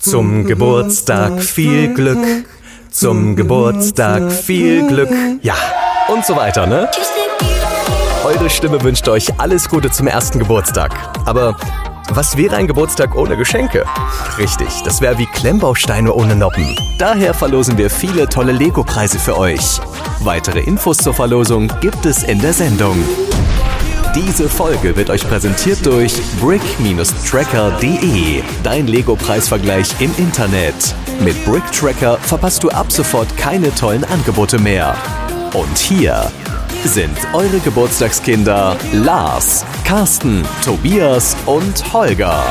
Zum Geburtstag viel Glück, zum Geburtstag viel Glück, ja, und so weiter, ne? Eure Stimme wünscht euch alles Gute zum ersten Geburtstag. Aber was wäre ein Geburtstag ohne Geschenke? Richtig, das wäre wie Klemmbausteine ohne Noppen. Daher verlosen wir viele tolle Lego-Preise für euch. Weitere Infos zur Verlosung gibt es in der Sendung. Diese Folge wird euch präsentiert durch brick-tracker.de, dein Lego-Preisvergleich im Internet. Mit Brick Tracker verpasst du ab sofort keine tollen Angebote mehr. Und hier sind eure Geburtstagskinder Lars, Carsten, Tobias und Holger.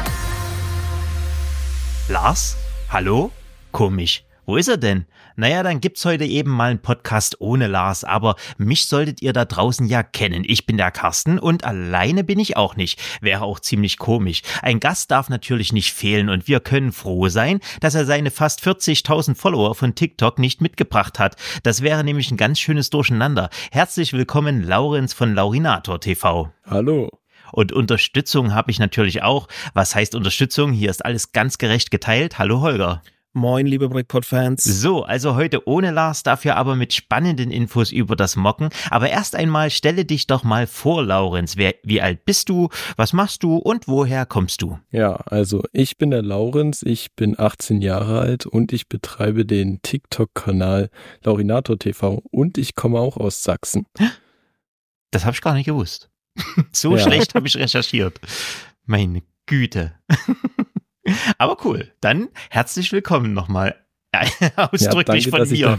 Lars? Hallo? Komisch. Wo ist er denn? Naja, dann gibt's heute eben mal einen Podcast ohne Lars, aber mich solltet ihr da draußen ja kennen. Ich bin der Carsten und alleine bin ich auch nicht. Wäre auch ziemlich komisch. Ein Gast darf natürlich nicht fehlen und wir können froh sein, dass er seine fast 40.000 Follower von TikTok nicht mitgebracht hat. Das wäre nämlich ein ganz schönes Durcheinander. Herzlich willkommen, Laurenz von Laurinator TV. Hallo. Und Unterstützung habe ich natürlich auch. Was heißt Unterstützung? Hier ist alles ganz gerecht geteilt. Hallo Holger. Moin, liebe Brickpod-Fans. So, also heute ohne Lars, dafür aber mit spannenden Infos über das Mocken. Aber erst einmal stelle dich doch mal vor, Laurenz. Wie alt bist du, was machst du und woher kommst du? Ja, also ich bin der Laurenz, ich bin 18 Jahre alt und ich betreibe den TikTok-Kanal Laurinator TV und ich komme auch aus Sachsen. Das habe ich gar nicht gewusst. So schlecht habe ich recherchiert. Meine Güte. Aber cool, dann herzlich willkommen nochmal ausdrücklich von mir.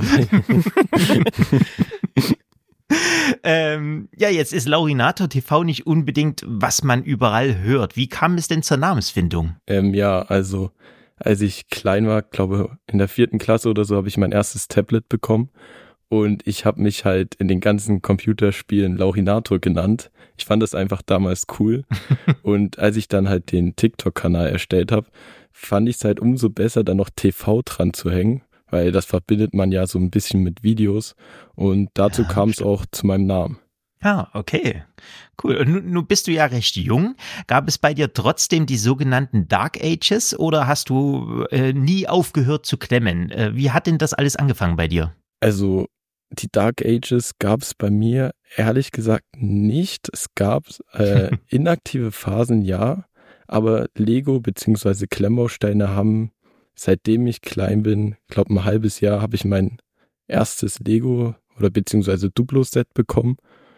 Ja, jetzt ist Laurinator TV nicht unbedingt, was man überall hört. Wie kam es denn zur Namensfindung? Ja, also als ich klein war, glaube in der 4. Klasse oder so, habe ich mein erstes Tablet bekommen. Und ich habe mich halt in den ganzen Computerspielen Laurinator genannt. Ich fand das einfach damals cool. Und als ich dann halt den TikTok-Kanal erstellt habe, fand ich es halt umso besser, dann noch TV dran zu hängen. Weil das verbindet man ja so ein bisschen mit Videos. Und dazu kam es auch zu meinem Namen. Ah, okay. Cool. Und nun bist du ja recht jung. Gab es bei dir trotzdem die sogenannten Dark Ages oder hast du nie aufgehört zu klemmen? Wie hat denn das alles angefangen bei dir? Also die Dark Ages gab es bei mir ehrlich gesagt nicht. Es gab inaktive Phasen, ja, aber Lego bzw. Klemmbausteine haben, seitdem ich klein bin, glaube ein halbes Jahr, habe ich mein erstes Lego oder beziehungsweise Duplo-Set bekommen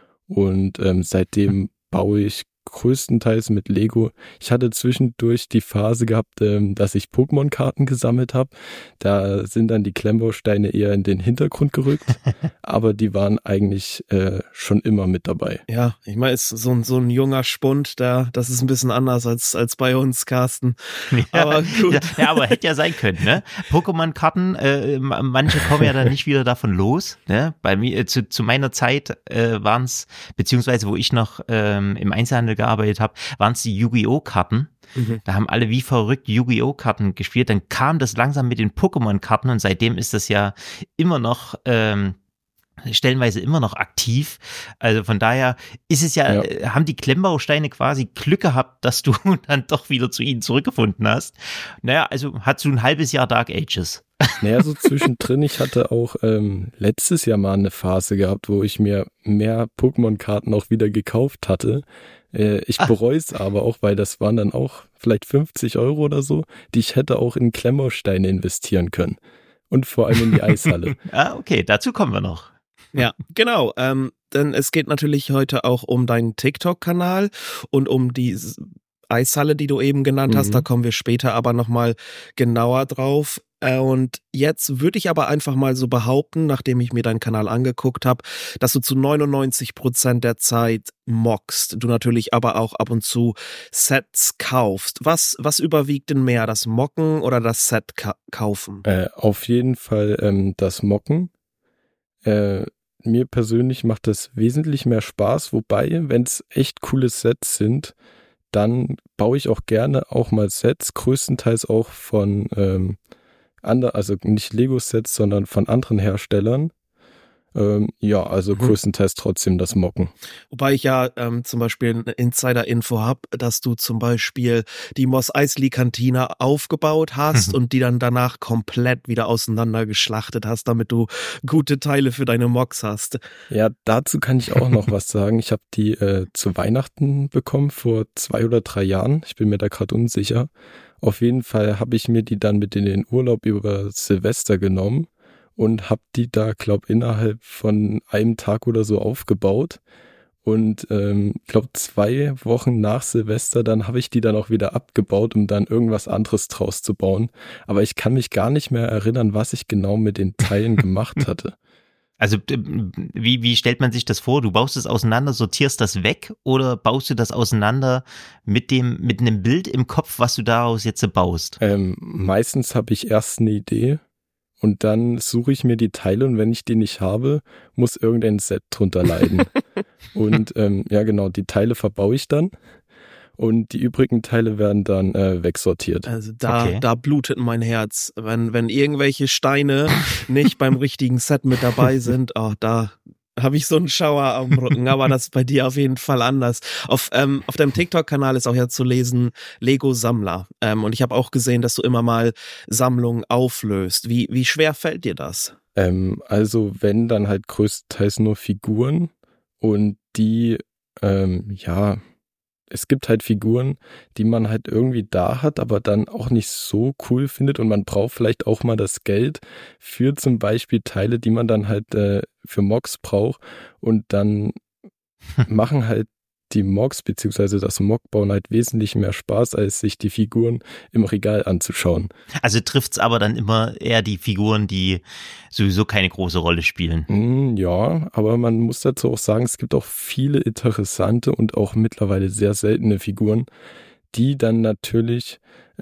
und seitdem baue ich größtenteils mit Lego. Ich hatte zwischendurch die Phase gehabt, dass ich Pokémon-Karten gesammelt habe. Da sind dann die Klemmbausteine eher in den Hintergrund gerückt, aber die waren eigentlich schon immer mit dabei. Ja, ich meine, ist so ein junger Spund, das ist ein bisschen anders als bei uns, Carsten. Ja, aber gut. Ja, aber hätte ja sein können, ne? Pokémon-Karten, manche kommen ja dann nicht wieder davon los, ne? Bei mir, zu meiner Zeit waren es, beziehungsweise wo ich noch im Einzelhandel gearbeitet habe, waren es die Yu-Gi-Oh! Karten. Mhm. Da haben alle wie verrückt Yu-Gi-Oh! Karten gespielt. Dann kam das langsam mit den Pokémon-Karten und seitdem ist das ja immer noch stellenweise immer noch aktiv. Also von daher ist es ja, haben die Klemmbausteine quasi Glück gehabt, dass du dann doch wieder zu ihnen zurückgefunden hast. Naja, also hast du ein halbes Jahr Dark Ages. Naja, so zwischendrin, ich hatte auch letztes Jahr mal eine Phase gehabt, wo ich mir mehr Pokémon-Karten auch wieder gekauft hatte. Ich bereue es aber auch, weil das waren dann auch vielleicht 50 € oder so, die ich hätte auch in Klemmbausteine investieren können. Und vor allem in die Eishalle. Okay, dazu kommen wir noch. Ja, genau. Denn es geht natürlich heute auch um deinen TikTok-Kanal und um die Eishalle, die du eben genannt hast. Da kommen wir später aber nochmal genauer drauf. Und jetzt würde ich aber einfach mal so behaupten, nachdem ich mir deinen Kanal angeguckt habe, dass du zu 99% der Zeit mockst. Du natürlich aber auch ab und zu Sets kaufst. Was überwiegt denn mehr, das Mocken oder das Set kaufen? Auf jeden Fall das Mocken. Mir persönlich macht das wesentlich mehr Spaß, wobei, wenn es echt coole Sets sind, dann baue ich auch gerne auch mal Sets, größtenteils auch von also nicht Lego-Sets, sondern von anderen Herstellern. Also größtenteils trotzdem das Mocken. Wobei ich ja zum Beispiel eine Insider-Info habe, dass du zum Beispiel die Mos Eisley Kantine aufgebaut hast und die dann danach komplett wieder auseinandergeschlachtet hast, damit du gute Teile für deine Mocs hast. Ja, dazu kann ich auch noch was sagen. Ich habe die zu Weihnachten bekommen vor 2 oder 3 Jahren. Ich bin mir da gerade unsicher. Auf jeden Fall habe ich mir die dann mit in den Urlaub über Silvester genommen und habe die da, glaube innerhalb von einem Tag oder so aufgebaut. Und glaube 2 Wochen nach Silvester, dann habe ich die dann auch wieder abgebaut, um dann irgendwas anderes draus zu bauen. Aber ich kann mich gar nicht mehr erinnern, was ich genau mit den Teilen gemacht hatte. Also wie stellt man sich das vor? Du baust es auseinander, sortierst das weg oder baust du das auseinander mit einem Bild im Kopf, was du daraus jetzt baust? Meistens habe ich erst eine Idee und dann suche ich mir die Teile und wenn ich die nicht habe, muss irgendein Set drunter leiden. Und die Teile verbaue ich dann. Und die übrigen Teile werden dann wegsortiert. Also da blutet mein Herz. Wenn irgendwelche Steine nicht beim richtigen Set mit dabei sind, da habe ich so einen Schauer am Rücken. Aber das ist bei dir auf jeden Fall anders. Auf deinem TikTok-Kanal ist auch ja zu lesen Lego-Sammler. Und ich habe auch gesehen, dass du immer mal Sammlungen auflöst. Wie schwer fällt dir das? Also wenn, dann halt größtenteils nur Figuren. Und die, es gibt halt Figuren, die man halt irgendwie da hat, aber dann auch nicht so cool findet und man braucht vielleicht auch mal das Geld für zum Beispiel Teile, die man dann halt für Mocs braucht und dann machen halt die Mocs bzw. das Mockbauen halt wesentlich mehr Spaß, als sich die Figuren im Regal anzuschauen. Also trifft's aber dann immer eher die Figuren, die sowieso keine große Rolle spielen. Ja, aber man muss dazu auch sagen, es gibt auch viele interessante und auch mittlerweile sehr seltene Figuren, die dann natürlich,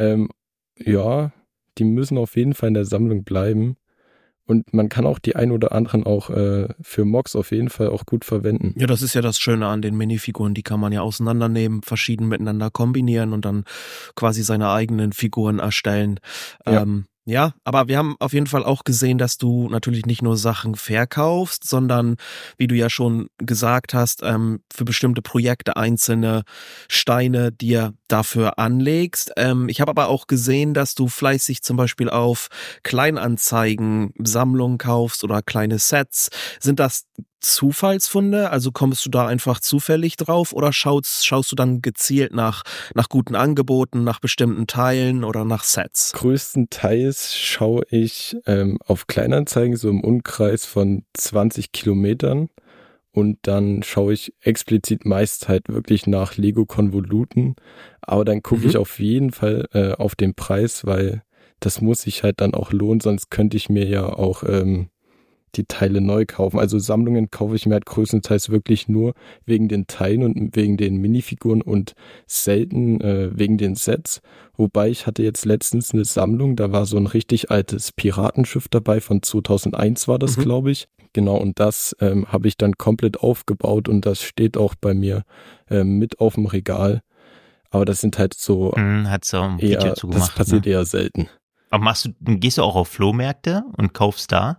die müssen auf jeden Fall in der Sammlung bleiben. Und man kann auch die ein oder anderen auch für Mocs auf jeden Fall auch gut verwenden. Ja, das ist ja das Schöne an den Minifiguren. Die kann man ja auseinandernehmen, verschieden miteinander kombinieren und dann quasi seine eigenen Figuren erstellen. Ja, aber wir haben auf jeden Fall auch gesehen, dass du natürlich nicht nur Sachen verkaufst, sondern, wie du ja schon gesagt hast, für bestimmte Projekte einzelne Steine dir dafür anlegst. Ich habe aber auch gesehen, dass du fleißig zum Beispiel auf Kleinanzeigen Sammlungen kaufst oder kleine Sets. Sind das Zufallsfunde? Also kommst du da einfach zufällig drauf oder schaust du dann gezielt nach guten Angeboten, nach bestimmten Teilen oder nach Sets? Größtenteils schaue ich auf Kleinanzeigen so im Umkreis von 20 Kilometern und dann schaue ich explizit meist halt wirklich nach Lego-Konvoluten, aber dann gucke ich auf jeden Fall auf den Preis, weil das muss sich halt dann auch lohnen, sonst könnte ich mir ja auch die Teile neu kaufen. Also Sammlungen kaufe ich mir halt größtenteils wirklich nur wegen den Teilen und wegen den Minifiguren und selten wegen den Sets. Wobei ich hatte jetzt letztens eine Sammlung, da war so ein richtig altes Piratenschiff dabei, von 2001 war das, glaube ich. Genau, und das habe ich dann komplett aufgebaut und das steht auch bei mir mit auf dem Regal. Aber das sind halt so, hat so ein Video zu gemacht, das passiert eher selten. Aber gehst du auch auf Flohmärkte und kaufst da?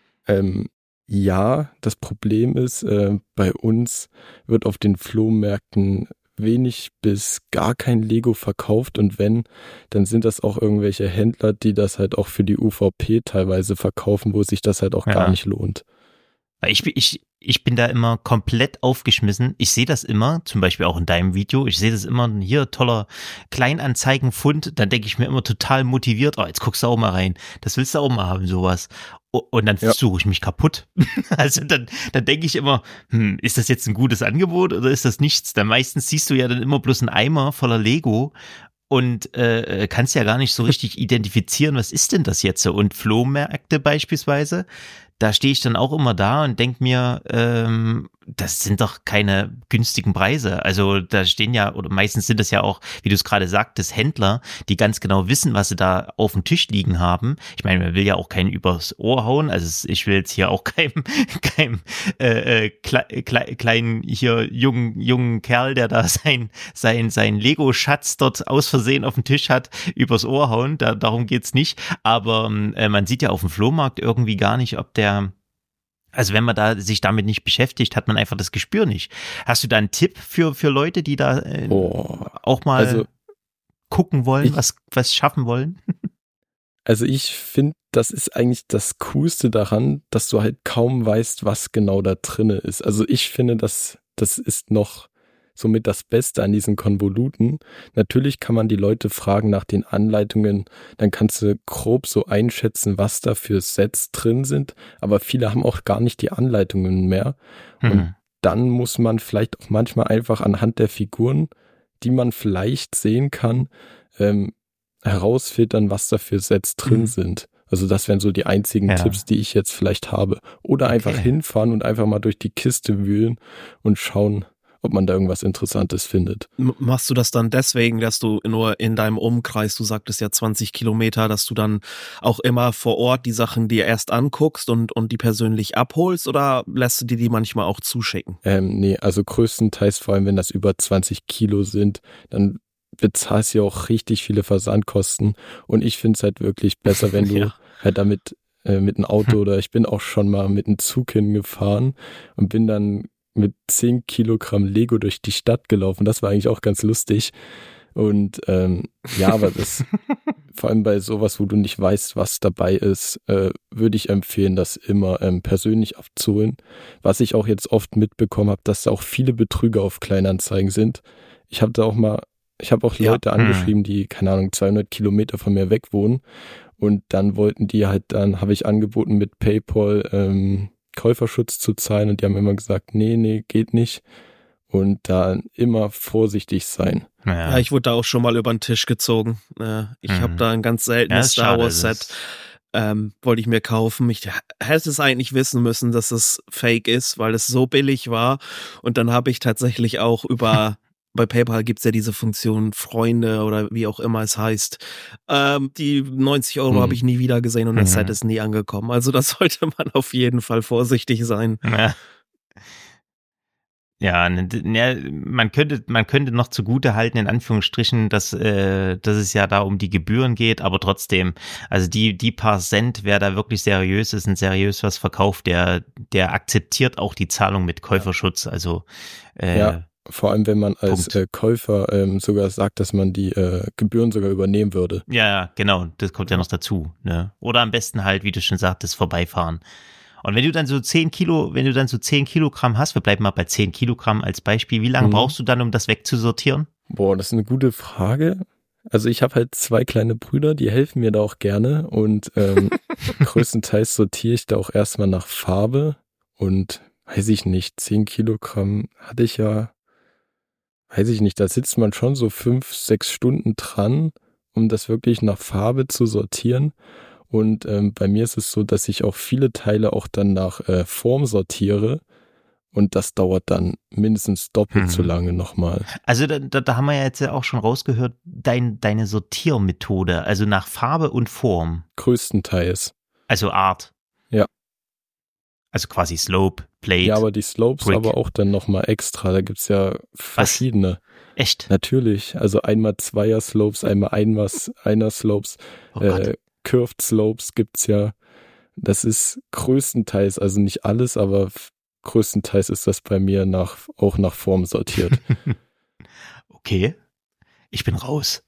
Ja, das Problem ist, bei uns wird auf den Flohmärkten wenig bis gar kein Lego verkauft und wenn, dann sind das auch irgendwelche Händler, die das halt auch für die UVP teilweise verkaufen, wo sich das halt auch gar nicht lohnt. Ich bin da immer komplett aufgeschmissen. Ich sehe das immer, zum Beispiel auch in deinem Video, ich sehe das immer, hier toller Kleinanzeigenfund, dann denke ich mir immer total motiviert, jetzt guckst du auch mal rein, das willst du auch mal haben, sowas. Und dann suche ich mich kaputt. Also dann denke ich immer, ist das jetzt ein gutes Angebot oder ist das nichts? Dann meistens siehst du ja dann immer bloß einen Eimer voller Lego und kannst ja gar nicht so richtig identifizieren, was ist denn das jetzt? Und Flohmärkte beispielsweise, da stehe ich dann auch immer da und denke mir, das sind doch keine günstigen Preise. Also da stehen ja, oder meistens sind das ja auch, wie du es gerade sagtest, Händler, die ganz genau wissen, was sie da auf dem Tisch liegen haben. Ich meine, man will ja auch keinen übers Ohr hauen. Also ich will jetzt hier auch keinem kleinen hier jungen Kerl, der da sein Lego-Schatz dort aus Versehen auf dem Tisch hat, übers Ohr hauen. Darum geht's nicht. Aber man sieht ja auf dem Flohmarkt irgendwie gar nicht, ob der Also wenn man da sich damit nicht beschäftigt, hat man einfach das Gespür nicht. Hast du da einen Tipp für Leute, die da auch mal gucken wollen, was schaffen wollen? Also ich finde, das ist eigentlich das Coolste daran, dass du halt kaum weißt, was genau da drinne ist. Also ich finde, das ist noch somit das Beste an diesen Konvoluten. Natürlich kann man die Leute fragen nach den Anleitungen, dann kannst du grob so einschätzen, was da für Sets drin sind, aber viele haben auch gar nicht die Anleitungen mehr. Und dann muss man vielleicht auch manchmal einfach anhand der Figuren, die man vielleicht sehen kann, herausfiltern, was da für Sets drin sind. Also das wären so die einzigen Tipps, die ich jetzt vielleicht habe. Oder einfach hinfahren und einfach mal durch die Kiste wühlen und schauen, ob man da irgendwas Interessantes findet. Machst du das dann deswegen, dass du nur in deinem Umkreis, du sagtest ja 20 Kilometer, dass du dann auch immer vor Ort die Sachen dir erst anguckst und die persönlich abholst, oder lässt du dir die manchmal auch zuschicken? Nee, also größtenteils, vor allem wenn das über 20 Kilo sind, dann bezahlst du ja auch richtig viele Versandkosten, und ich finde es halt wirklich besser, wenn du halt damit mit einem Auto oder ich bin auch schon mal mit einem Zug hingefahren und bin dann mit 10 Kilogramm Lego durch die Stadt gelaufen. Das war eigentlich auch ganz lustig. Und aber das vor allem bei sowas, wo du nicht weißt, was dabei ist, würde ich empfehlen, das immer persönlich abzuholen. Was ich auch jetzt oft mitbekommen habe, dass da auch viele Betrüger auf Kleinanzeigen sind. Ich habe auch Leute angeschrieben, die, keine Ahnung, 200 Kilometer von mir weg wohnen. Und dann habe ich angeboten, mit PayPal Käuferschutz zu zahlen, und die haben immer gesagt, nee, geht nicht. Und da immer vorsichtig sein. Ja, ich wurde da auch schon mal über den Tisch gezogen. Ich habe da ein ganz seltenes Star Wars Set, wollte ich mir kaufen. Ich hätte es eigentlich wissen müssen, dass es fake ist, weil es so billig war. Und dann habe ich tatsächlich auch bei PayPal gibt's ja diese Funktion Freunde oder wie auch immer es heißt. Die 90 € habe ich nie wieder gesehen, und das Set ist nie angekommen. Also da sollte man auf jeden Fall vorsichtig sein. Ja, man könnte noch zugute halten, in Anführungsstrichen, dass es ja da um die Gebühren geht, aber trotzdem, also die paar Cent, wer da wirklich seriös ist und seriös was verkauft, der akzeptiert auch die Zahlung mit Käuferschutz. Also vor allem, wenn man als Käufer sogar sagt, dass man die Gebühren sogar übernehmen würde. Ja, genau, das kommt ja noch dazu. Ne? Oder am besten halt, wie du schon sagtest, vorbeifahren. Und wenn du dann so 10 Kilogramm hast, wir bleiben mal bei 10 Kilogramm als Beispiel, wie lange brauchst du dann, um das wegzusortieren? Boah, das ist eine gute Frage. Also ich habe halt 2 kleine Brüder, die helfen mir da auch gerne, und größtenteils sortiere ich da auch erstmal nach Farbe, und weiß ich nicht, 10 Kilogramm hatte ich ja, weiß ich nicht, da sitzt man schon so 5-6 Stunden dran, um das wirklich nach Farbe zu sortieren. Und bei mir ist es so, dass ich auch viele Teile auch dann nach Form sortiere, und das dauert dann mindestens doppelt so lange nochmal. Also da haben wir ja jetzt ja auch schon rausgehört, deine Sortiermethode, also nach Farbe und Form. Größtenteils. Also Art. Ja. Also quasi Slope, Plate. Ja, aber die Slopes Brick. Aber auch dann nochmal extra. Da gibt's ja verschiedene. Was? Echt? Natürlich. Also einmal 2er Slopes, einmal 1er Slopes. Curved Slopes gibt's ja. Das ist größtenteils, also nicht alles, aber größtenteils ist das bei mir auch nach Form sortiert. Okay. Ich bin raus.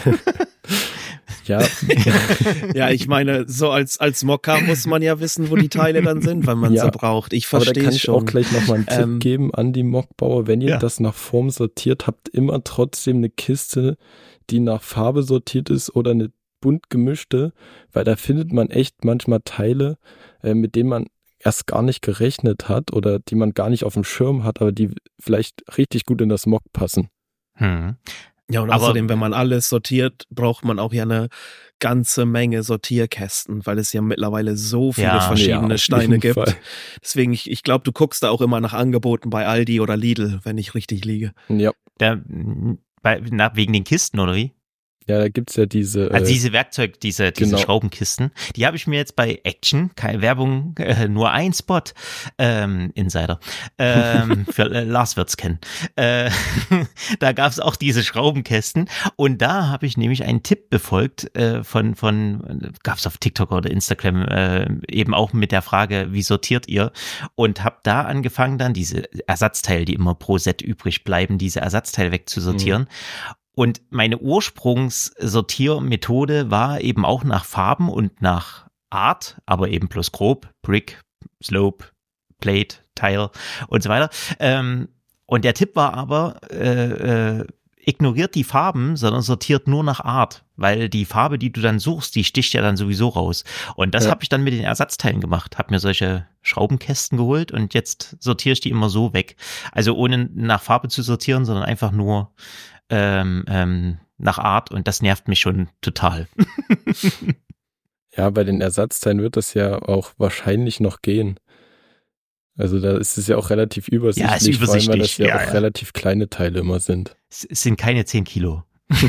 Ja. Ja, ich meine, so als Mocker muss man ja wissen, wo die Teile dann sind, wenn man sie braucht. Ich verstehe schon. Aber da kann ich auch gleich nochmal einen Tipp geben an die Mockbauer. Wenn ihr das nach Form sortiert, habt immer trotzdem eine Kiste, die nach Farbe sortiert ist, oder eine bunt gemischte, weil da findet man echt manchmal Teile, mit denen man erst gar nicht gerechnet hat oder die man gar nicht auf dem Schirm hat, aber die vielleicht richtig gut in das Mock passen. Ja, und außerdem, wenn man alles sortiert, braucht man auch ja eine ganze Menge Sortierkästen, weil es ja mittlerweile so viele verschiedene Steine gibt. Fall. Deswegen, ich glaube, du guckst da auch immer nach Angeboten bei Aldi oder Lidl, wenn ich richtig liege. Ja. Wegen den Kisten, oder wie? Ja, da gibt's ja diese... Also diese genau. Schraubenkisten, die habe ich mir jetzt bei Action, keine Werbung, nur ein Spot, Insider, für Lars wird's kennen. Da gab's auch diese Schraubenkästen und da habe ich nämlich einen Tipp befolgt gab's auf TikTok oder Instagram, eben auch mit der Frage, wie sortiert ihr? Und habe da angefangen dann diese Ersatzteile, die immer pro Set übrig bleiben, diese Ersatzteile wegzusortieren. Und meine Ursprungssortiermethode war eben auch nach Farben und nach Art, aber eben plus grob, Brick, Slope, Plate, Tile und so weiter. Und der Tipp war aber, ignoriert die Farben, sondern sortiert nur nach Art, weil die Farbe, die du dann suchst, die sticht ja dann sowieso raus. Und das habe ich dann mit den Ersatzteilen gemacht, habe mir solche Schraubenkästen geholt und jetzt sortiere ich die immer so weg. Also ohne nach Farbe zu sortieren, sondern einfach nur nach Art und das nervt mich schon total. Ja, bei den Ersatzteilen wird das ja auch wahrscheinlich noch gehen. Also da ist es ja auch relativ übersichtlich, ja, ist übersichtlich. Weil das ja auch relativ kleine Teile immer sind. Es sind keine 10 Kilo.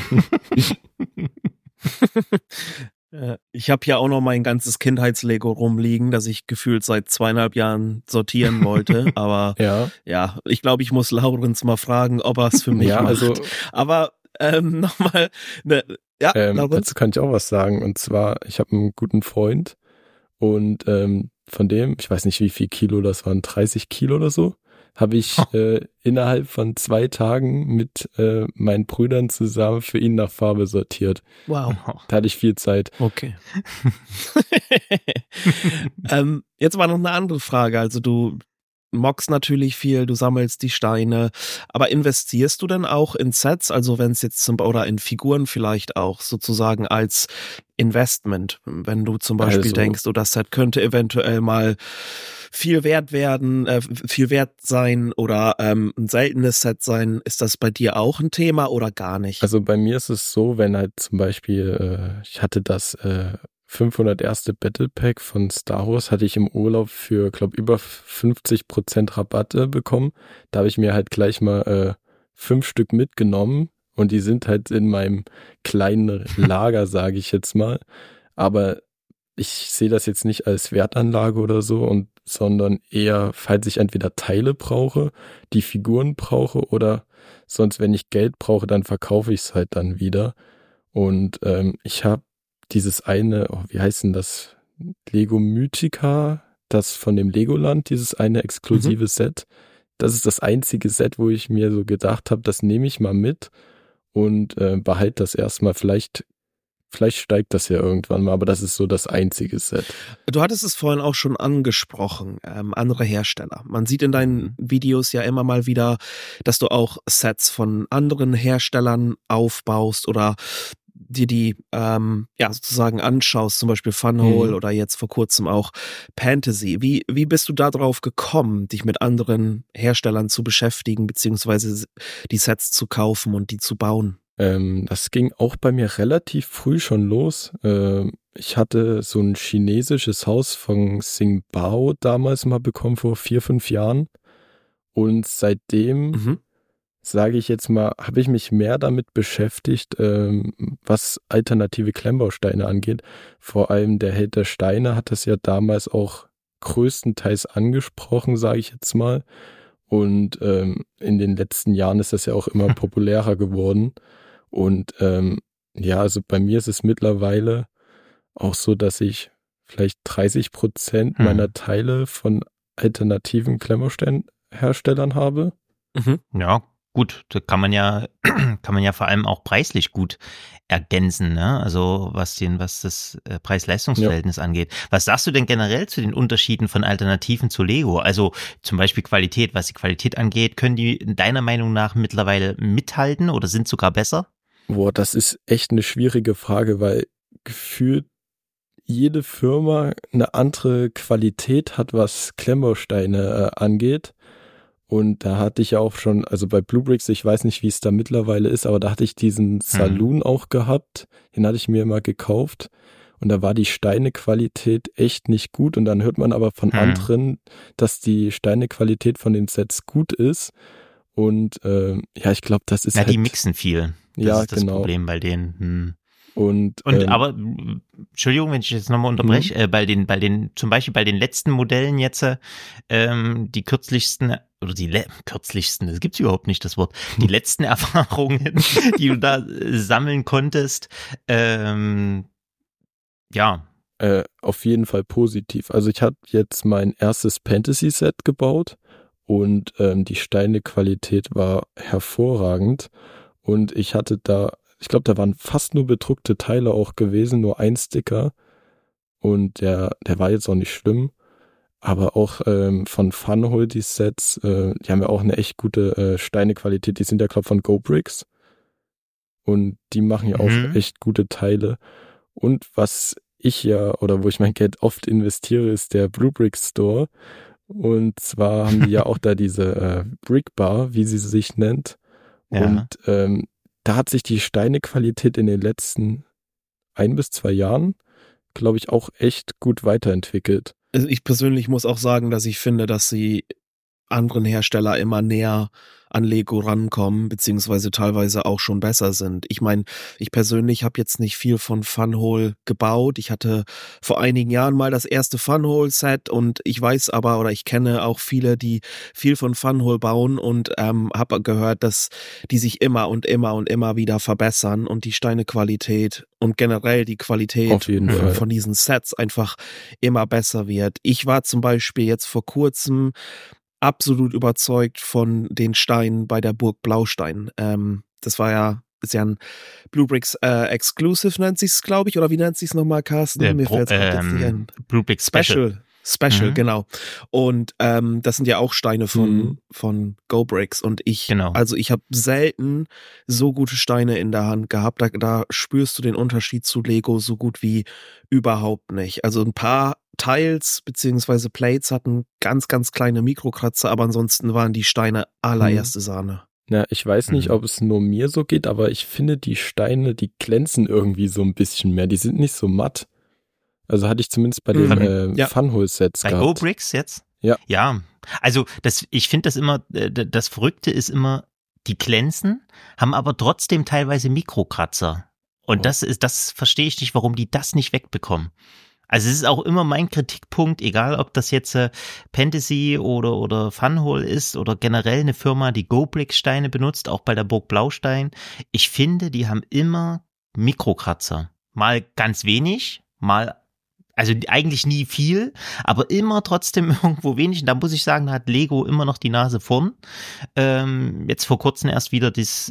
Ich habe ja auch noch mein ganzes Kindheitslego rumliegen, das ich gefühlt seit 2,5 Jahren sortieren wollte. Aber ja, ich glaube, ich muss Laurenz mal fragen, ob er es für mich macht. Also, aber nochmal, dazu kann ich auch was sagen. Und zwar, ich habe einen guten Freund und von dem, ich weiß nicht, wie viel Kilo das waren, 30 Kilo oder so, habe ich innerhalb von 2 Tagen mit meinen Brüdern zusammen für ihn nach Farbe sortiert. Wow. Da hatte ich viel Zeit. Okay. Jetzt war noch eine andere Frage. Also du mockst natürlich viel, du sammelst die Steine, aber investierst du denn auch in Sets, also wenn es jetzt oder in Figuren vielleicht auch sozusagen als Investment, wenn du zum Beispiel denkst, das Set könnte eventuell mal viel wert sein oder ein seltenes Set sein, ist das bei dir auch ein Thema oder gar nicht? Also bei mir ist es so, wenn halt zum Beispiel, ich hatte das 501. Battle Pack von Star Wars, hatte ich im Urlaub für, glaube über 50% Rabatte bekommen. Da habe ich mir halt gleich mal 5 Stück mitgenommen und die sind halt in meinem kleinen Lager, sage ich jetzt mal. Aber ich sehe das jetzt nicht als Wertanlage oder so, sondern eher, falls ich entweder Teile brauche, die Figuren brauche oder sonst, wenn ich Geld brauche, dann verkaufe ich es halt dann wieder. Und ich habe dieses eine, wie heißt denn das? Lego Mythica, das von dem Legoland, dieses eine exklusive Set. Das ist das einzige Set, wo ich mir so gedacht habe, das nehme ich mal mit und behalte das erstmal. Vielleicht steigt das ja irgendwann mal, aber das ist so das einzige Set. Du hattest es vorhin auch schon angesprochen, andere Hersteller. Man sieht in deinen Videos ja immer mal wieder, dass du auch Sets von anderen Herstellern aufbaust oder dir die sozusagen anschaust, zum Beispiel Funhole oder jetzt vor kurzem auch Fantasy. Wie bist du da drauf gekommen, dich mit anderen Herstellern zu beschäftigen, beziehungsweise die Sets zu kaufen und die zu bauen? Das ging auch bei mir relativ früh schon los. Ich hatte so ein chinesisches Haus von Xingbao damals mal bekommen vor 4-5 Jahren und seitdem sage ich jetzt mal, habe ich mich mehr damit beschäftigt, was alternative Klemmbausteine angeht. Vor allem der Held der Steine hat das ja damals auch größtenteils angesprochen, sage ich jetzt mal. Und in den letzten Jahren ist das ja auch immer populärer geworden. Und also bei mir ist es mittlerweile auch so, dass ich vielleicht 30% meiner Teile von alternativen Klemmbaustein-Herstellern habe. Ja, gut, da kann man ja vor allem auch preislich gut ergänzen, ne? Also was das Preis-Leistungs-Verhältnis angeht. Was sagst du denn generell zu den Unterschieden von Alternativen zu Lego? Also zum Beispiel Qualität, was die Qualität angeht, können die deiner Meinung nach mittlerweile mithalten oder sind sogar besser? Boah, das ist echt eine schwierige Frage, weil gefühlt jede Firma eine andere Qualität hat, was Klemmbausteine angeht. Und da hatte ich ja auch schon, also bei Bluebricks, ich weiß nicht, wie es da mittlerweile ist, aber da hatte ich diesen Saloon auch gehabt. Den hatte ich mir mal gekauft. Und da war die Steinequalität echt nicht gut. Und dann hört man aber von anderen, dass die Steinequalität von den Sets gut ist. Und ich glaube, das ist ja, halt... die mixen viel. Das ist das Problem bei denen. Und aber, Entschuldigung, wenn ich jetzt nochmal unterbreche, zum Beispiel bei den letzten Modellen jetzt, die kürzlichsten, oder kürzlichsten, das gibt's überhaupt nicht, das Wort, die letzten Erfahrungen, die du da sammeln konntest, auf jeden Fall positiv. Also ich habe jetzt mein erstes Fantasy-Set gebaut und die Steinequalität war hervorragend und ich hatte ich glaube, da waren fast nur bedruckte Teile auch gewesen, nur ein Sticker und der war jetzt auch nicht schlimm, aber auch von Funhole die Sets, die haben ja auch eine echt gute Steinequalität, die sind ja, glaube ich, von GoBricks und die machen ja auch echt gute Teile und was wo ich mein Geld oft investiere, ist der Bluebricks Store und zwar haben die ja auch da diese Brick Bar, wie sie sich nennt und da hat sich die Steinequalität in den letzten 1 bis 2 Jahren, glaube ich, auch echt gut weiterentwickelt. Also ich persönlich muss auch sagen, dass ich finde, dass sie anderen Hersteller immer näher an Lego rankommen, beziehungsweise teilweise auch schon besser sind. Ich meine, ich persönlich habe jetzt nicht viel von Funhole gebaut. Ich hatte vor einigen Jahren mal das erste Funhole-Set und ich weiß aber, oder ich kenne auch viele, die viel von Funhole bauen und habe gehört, dass die sich immer und immer und immer wieder verbessern und die Steinequalität und generell die Qualität von diesen Sets einfach immer besser wird. Ich war zum Beispiel jetzt vor kurzem absolut überzeugt von den Steinen bei der Burg Blaustein. Das ist ja ein Bluebricks Exclusive, nennt sich's, glaube ich, oder wie nennt sich's nochmal, Carsten? Mir fällt's jetzt nicht ein. Bluebricks Special, genau. Und das sind ja auch Steine von GoBricks und ich habe selten so gute Steine in der Hand gehabt. Da spürst du den Unterschied zu Lego so gut wie überhaupt nicht. Also ein paar Tiles beziehungsweise Plates hatten ganz, ganz kleine Mikrokratzer, aber ansonsten waren die Steine allererste Sahne. Ja, ich weiß nicht, ob es nur mir so geht, aber ich finde, die Steine, die glänzen irgendwie so ein bisschen mehr. Die sind nicht so matt. Also hatte ich zumindest bei den Funhole-Sets gehabt. Bei GoBricks jetzt? Ja. Ja, also ich finde das immer, das Verrückte ist immer, die glänzen, haben aber trotzdem teilweise Mikrokratzer. Und das verstehe ich nicht, warum die das nicht wegbekommen. Also es ist auch immer mein Kritikpunkt, egal ob das jetzt Fantasy oder Funhole ist oder generell eine Firma, die GoBricks-Steine benutzt, auch bei der Burg Blaustein. Ich finde, die haben immer Mikrokratzer. Mal ganz wenig, also eigentlich nie viel, aber immer trotzdem irgendwo wenig. Und da muss ich sagen, da hat Lego immer noch die Nase vorn. Jetzt vor kurzem erst wieder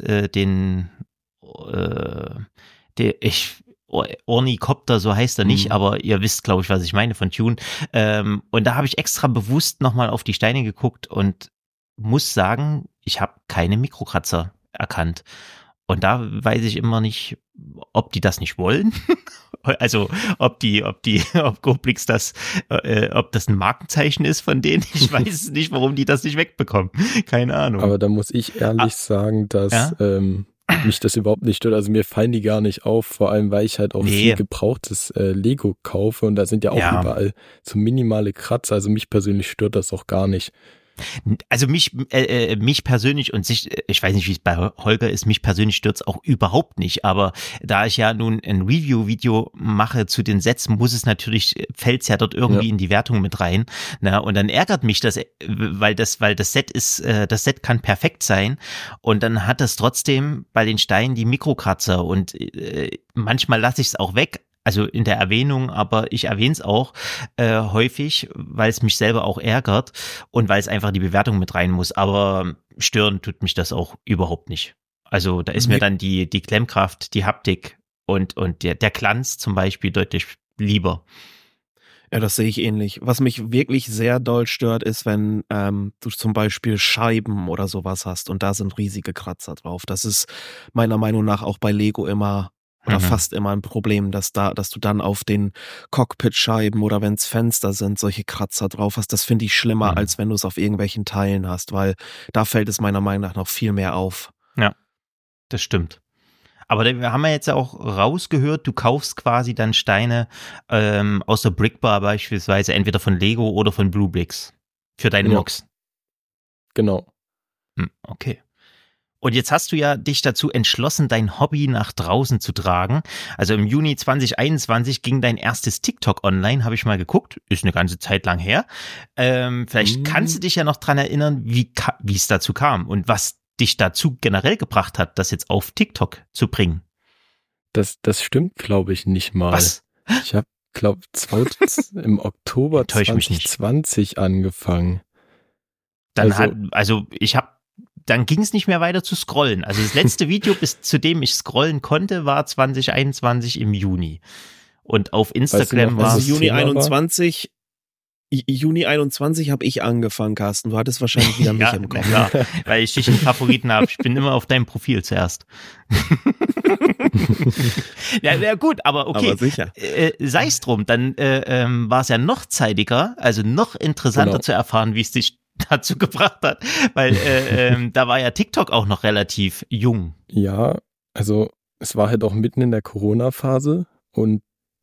Ornicopter, so heißt er nicht, aber ihr wisst, glaube ich, was ich meine von Tune. Und da habe ich extra bewusst nochmal auf die Steine geguckt und muss sagen, ich habe keine Mikrokratzer erkannt. Und da weiß ich immer nicht, ob die das nicht wollen. Also ob GoBricks ob das ein Markenzeichen ist von denen. Ich weiß es nicht, warum die das nicht wegbekommen. Keine Ahnung. Aber da muss ich ehrlich sagen, dass mich das überhaupt nicht stört. Also mir fallen die gar nicht auf, vor allem weil ich halt auch viel gebrauchtes Lego kaufe und da sind ja auch überall so minimale Kratzer. Also mich persönlich stört das auch gar nicht. Also mich persönlich und ich weiß nicht, wie es bei Holger ist, mich persönlich stört's auch überhaupt nicht, aber da ich ja nun ein Review-Video mache zu den Sets, fällt's ja dort irgendwie in die Wertung mit rein, na, und dann ärgert mich das, weil das Set kann perfekt sein und dann hat das trotzdem bei den Steinen die Mikrokratzer und manchmal lasse ich es auch weg. Also in der Erwähnung, aber ich erwähne es auch häufig, weil es mich selber auch ärgert und weil es einfach die Bewertung mit rein muss. Aber stören tut mich das auch überhaupt nicht. Also da ist mir dann die Klemmkraft, die Haptik und der Glanz zum Beispiel deutlich lieber. Ja, das sehe ich ähnlich. Was mich wirklich sehr doll stört, ist, wenn du zum Beispiel Scheiben oder sowas hast und da sind riesige Kratzer drauf. Das ist meiner Meinung nach auch bei Lego immer oder fast immer ein Problem, dass du dann auf den Cockpitscheiben oder wenn es Fenster sind, solche Kratzer drauf hast. Das finde ich schlimmer, als wenn du es auf irgendwelchen Teilen hast, weil da fällt es meiner Meinung nach noch viel mehr auf. Ja, das stimmt. Aber wir haben ja jetzt auch rausgehört, du kaufst quasi dann Steine aus der Brickbar beispielsweise, entweder von Lego oder von Bluebricks für deine Mocks. Genau. Okay. Und jetzt hast du ja dich dazu entschlossen, dein Hobby nach draußen zu tragen. Also im Juni 2021 ging dein erstes TikTok online, habe ich mal geguckt. Ist eine ganze Zeit lang her. Vielleicht kannst du dich ja noch dran erinnern, wie es dazu kam und was dich dazu generell gebracht hat, das jetzt auf TikTok zu bringen. Das stimmt, glaube ich, nicht mal. Was? Ich habe, glaube ich, im Oktober 2020 angefangen. Dann ging es nicht mehr weiter zu scrollen. Also das letzte Video, bis zu dem ich scrollen konnte, war 2021 im Juni. Und auf Instagram war es Juni 21. Juni 21 habe ich angefangen, Carsten. Du hattest wahrscheinlich wieder mich im Kopf. Ja, weil ich dich in Favoriten habe. Ich bin immer auf deinem Profil zuerst. ja, gut, aber okay. Aber sicher. Sei es drum, dann war es ja noch zeitiger, also noch interessanter zu erfahren, wie es dich dazu gebracht hat, weil da war ja TikTok auch noch relativ jung. Ja, also es war halt auch mitten in der Corona-Phase und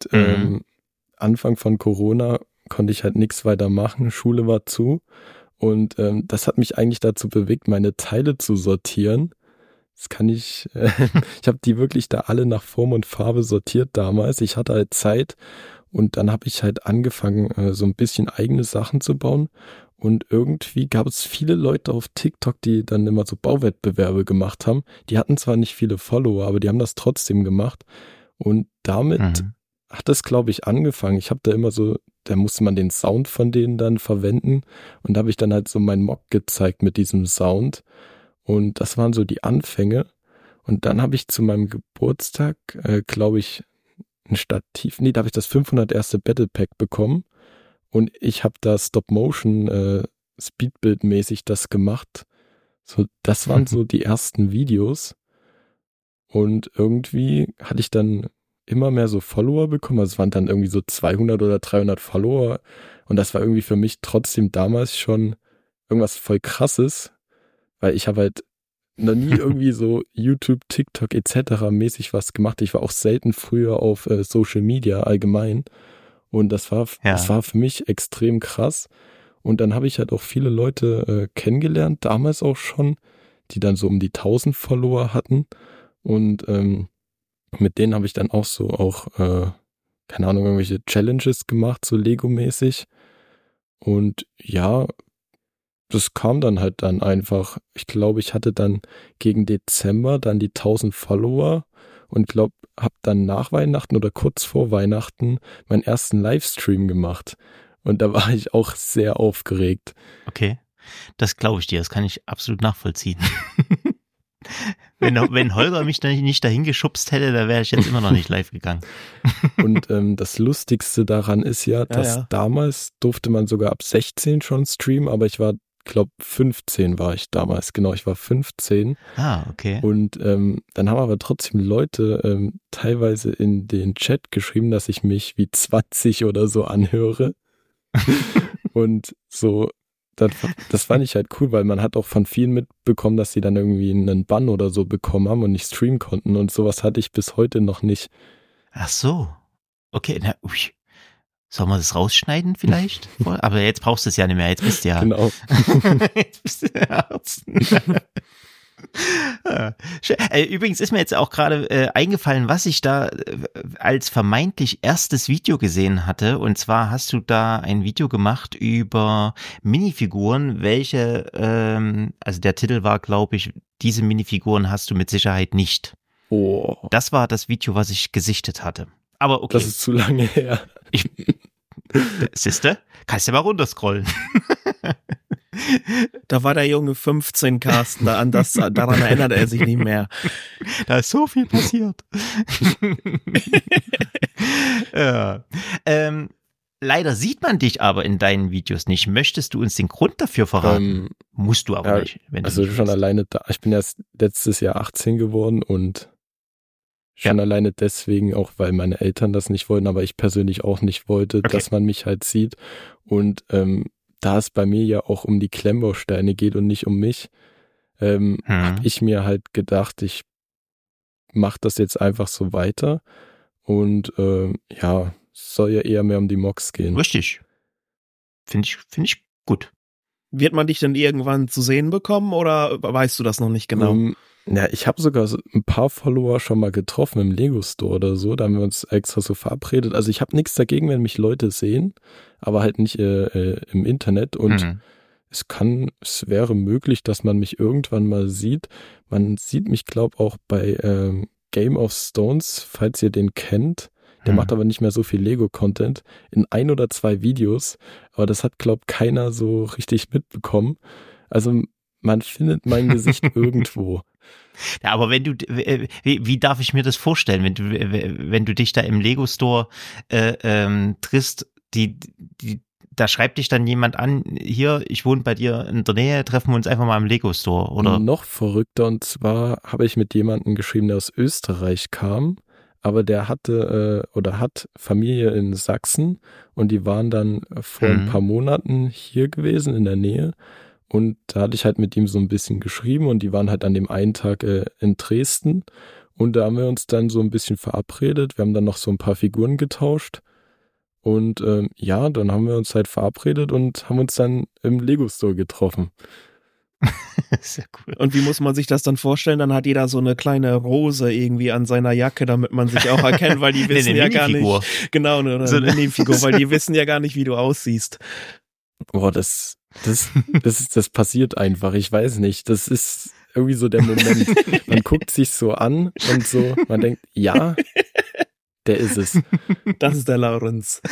Anfang von Corona konnte ich halt nichts weiter machen, Schule war zu und das hat mich eigentlich dazu bewegt, meine Teile zu sortieren. Das kann ich habe die wirklich da alle nach Form und Farbe sortiert damals. Ich hatte halt Zeit und dann habe ich halt angefangen, so ein bisschen eigene Sachen zu bauen. Und irgendwie gab es viele Leute auf TikTok, die dann immer so Bauwettbewerbe gemacht haben. Die hatten zwar nicht viele Follower, aber die haben das trotzdem gemacht. Und damit hat es, glaube ich, angefangen. Ich habe da immer so, da musste man den Sound von denen dann verwenden. Und da habe ich dann halt so meinen Mock gezeigt mit diesem Sound. Und das waren so die Anfänge. Und dann habe ich zu meinem Geburtstag, glaube ich, ein Stativ, da habe ich das 501. Battle Pack bekommen. Und ich habe da Stop-Motion Speedbuild-mäßig das gemacht. So, das waren so die ersten Videos. Und irgendwie hatte ich dann immer mehr so Follower bekommen. Also es waren dann irgendwie so 200 oder 300 Follower. Und das war irgendwie für mich trotzdem damals schon irgendwas voll Krasses. Weil ich habe halt noch nie irgendwie so YouTube, TikTok etc. mäßig was gemacht. Ich war auch selten früher auf Social Media allgemein. Und das war für mich extrem krass. Und dann habe ich halt auch viele Leute kennengelernt, damals auch schon, die dann so um die 1000 Follower hatten. Und mit denen habe ich dann auch so keine Ahnung, irgendwelche Challenges gemacht, so Lego-mäßig. Und ja, das kam dann halt dann einfach. Ich glaube, ich hatte dann gegen Dezember dann die 1000 Follower. Und glaube, habe dann nach Weihnachten oder kurz vor Weihnachten meinen ersten Livestream gemacht. Und da war ich auch sehr aufgeregt. Okay, das glaube ich dir, das kann ich absolut nachvollziehen. Wenn Holger mich nicht dahin geschubst hätte, da wäre ich jetzt immer noch nicht live gegangen. Und das Lustigste daran ist dass damals durfte man sogar ab 16 schon streamen, aber ich war, glaube 15 war ich damals, genau, ich war 15. Ah, okay. Und dann haben aber trotzdem Leute teilweise in den Chat geschrieben, dass ich mich wie 20 oder so anhöre. Und so, das fand ich halt cool, weil man hat auch von vielen mitbekommen, dass sie dann irgendwie einen Bann oder so bekommen haben und nicht streamen konnten und sowas hatte ich bis heute noch nicht. Ach so, okay, sollen wir das rausschneiden vielleicht? Aber jetzt brauchst du es ja nicht mehr, jetzt bist du ja. Genau. Jetzt bist du der Arzt. Übrigens ist mir jetzt auch gerade eingefallen, was ich da als vermeintlich erstes Video gesehen hatte. Und zwar hast du da ein Video gemacht über Minifiguren, welche, also der Titel war, glaube ich, diese Minifiguren hast du mit Sicherheit nicht. Oh. Das war das Video, was ich gesichtet hatte. Aber okay. Das ist zu lange her. Siehste? Kannst du mal runterscrollen. Da war der Junge 15, Carsten. Daran erinnert er sich nicht mehr. Da ist so viel passiert. Ja. Leider sieht man dich aber in deinen Videos nicht. Möchtest du uns den Grund dafür verraten? Musst du aber nicht. Wenn also du schon alleine da. Ich bin erst letztes Jahr 18 geworden und schon alleine deswegen, auch weil meine Eltern das nicht wollten, aber ich persönlich auch nicht wollte, dass man mich halt sieht. Und da es bei mir ja auch um die Klemmbausteine geht und nicht um mich, habe ich mir halt gedacht, ich mache das jetzt einfach so weiter. Und es soll ja eher mehr um die Mocks gehen. Richtig. Finde ich gut. Wird man dich denn irgendwann zu sehen bekommen oder weißt du das noch nicht genau? Ja, ich habe sogar so ein paar Follower schon mal getroffen im Lego Store oder so, da haben wir uns extra so verabredet. Also ich habe nichts dagegen, wenn mich Leute sehen, aber halt nicht im Internet und es wäre möglich, dass man mich irgendwann mal sieht. Man sieht mich, glaube auch bei Game of Stones, falls ihr den kennt. Der macht aber nicht mehr so viel Lego-Content, in 1 oder 2 Videos, aber das hat, glaube keiner so richtig mitbekommen. Also man findet mein Gesicht irgendwo. Ja, aber wenn du, wie darf ich mir das vorstellen, wenn du dich da im Lego Store triffst, da schreibt dich dann jemand an, hier, ich wohne bei dir in der Nähe, treffen wir uns einfach mal im Lego Store, oder? Noch verrückter, und zwar habe ich mit jemandem geschrieben, der aus Österreich kam, aber der hatte hat Familie in Sachsen und die waren dann vor ein paar Monaten hier gewesen in der Nähe und da hatte ich halt mit ihm so ein bisschen geschrieben und die waren halt an dem einen Tag in Dresden und da haben wir uns dann so ein bisschen verabredet, wir haben dann noch so ein paar Figuren getauscht und dann haben wir uns halt verabredet und haben uns dann im Lego Store getroffen. Sehr cool. Und wie muss man sich das dann vorstellen? Dann hat jeder so eine kleine Rose irgendwie an seiner Jacke, damit man sich auch erkennt, weil die wissen ja gar nicht. Genau, eine Minifigur, weil die wissen ja gar nicht, wie du aussiehst. Boah, das passiert einfach. Ich weiß nicht. Das ist irgendwie so der Moment. Man guckt sich so an und so, man denkt, ja, der ist es. Das ist der Laurenz.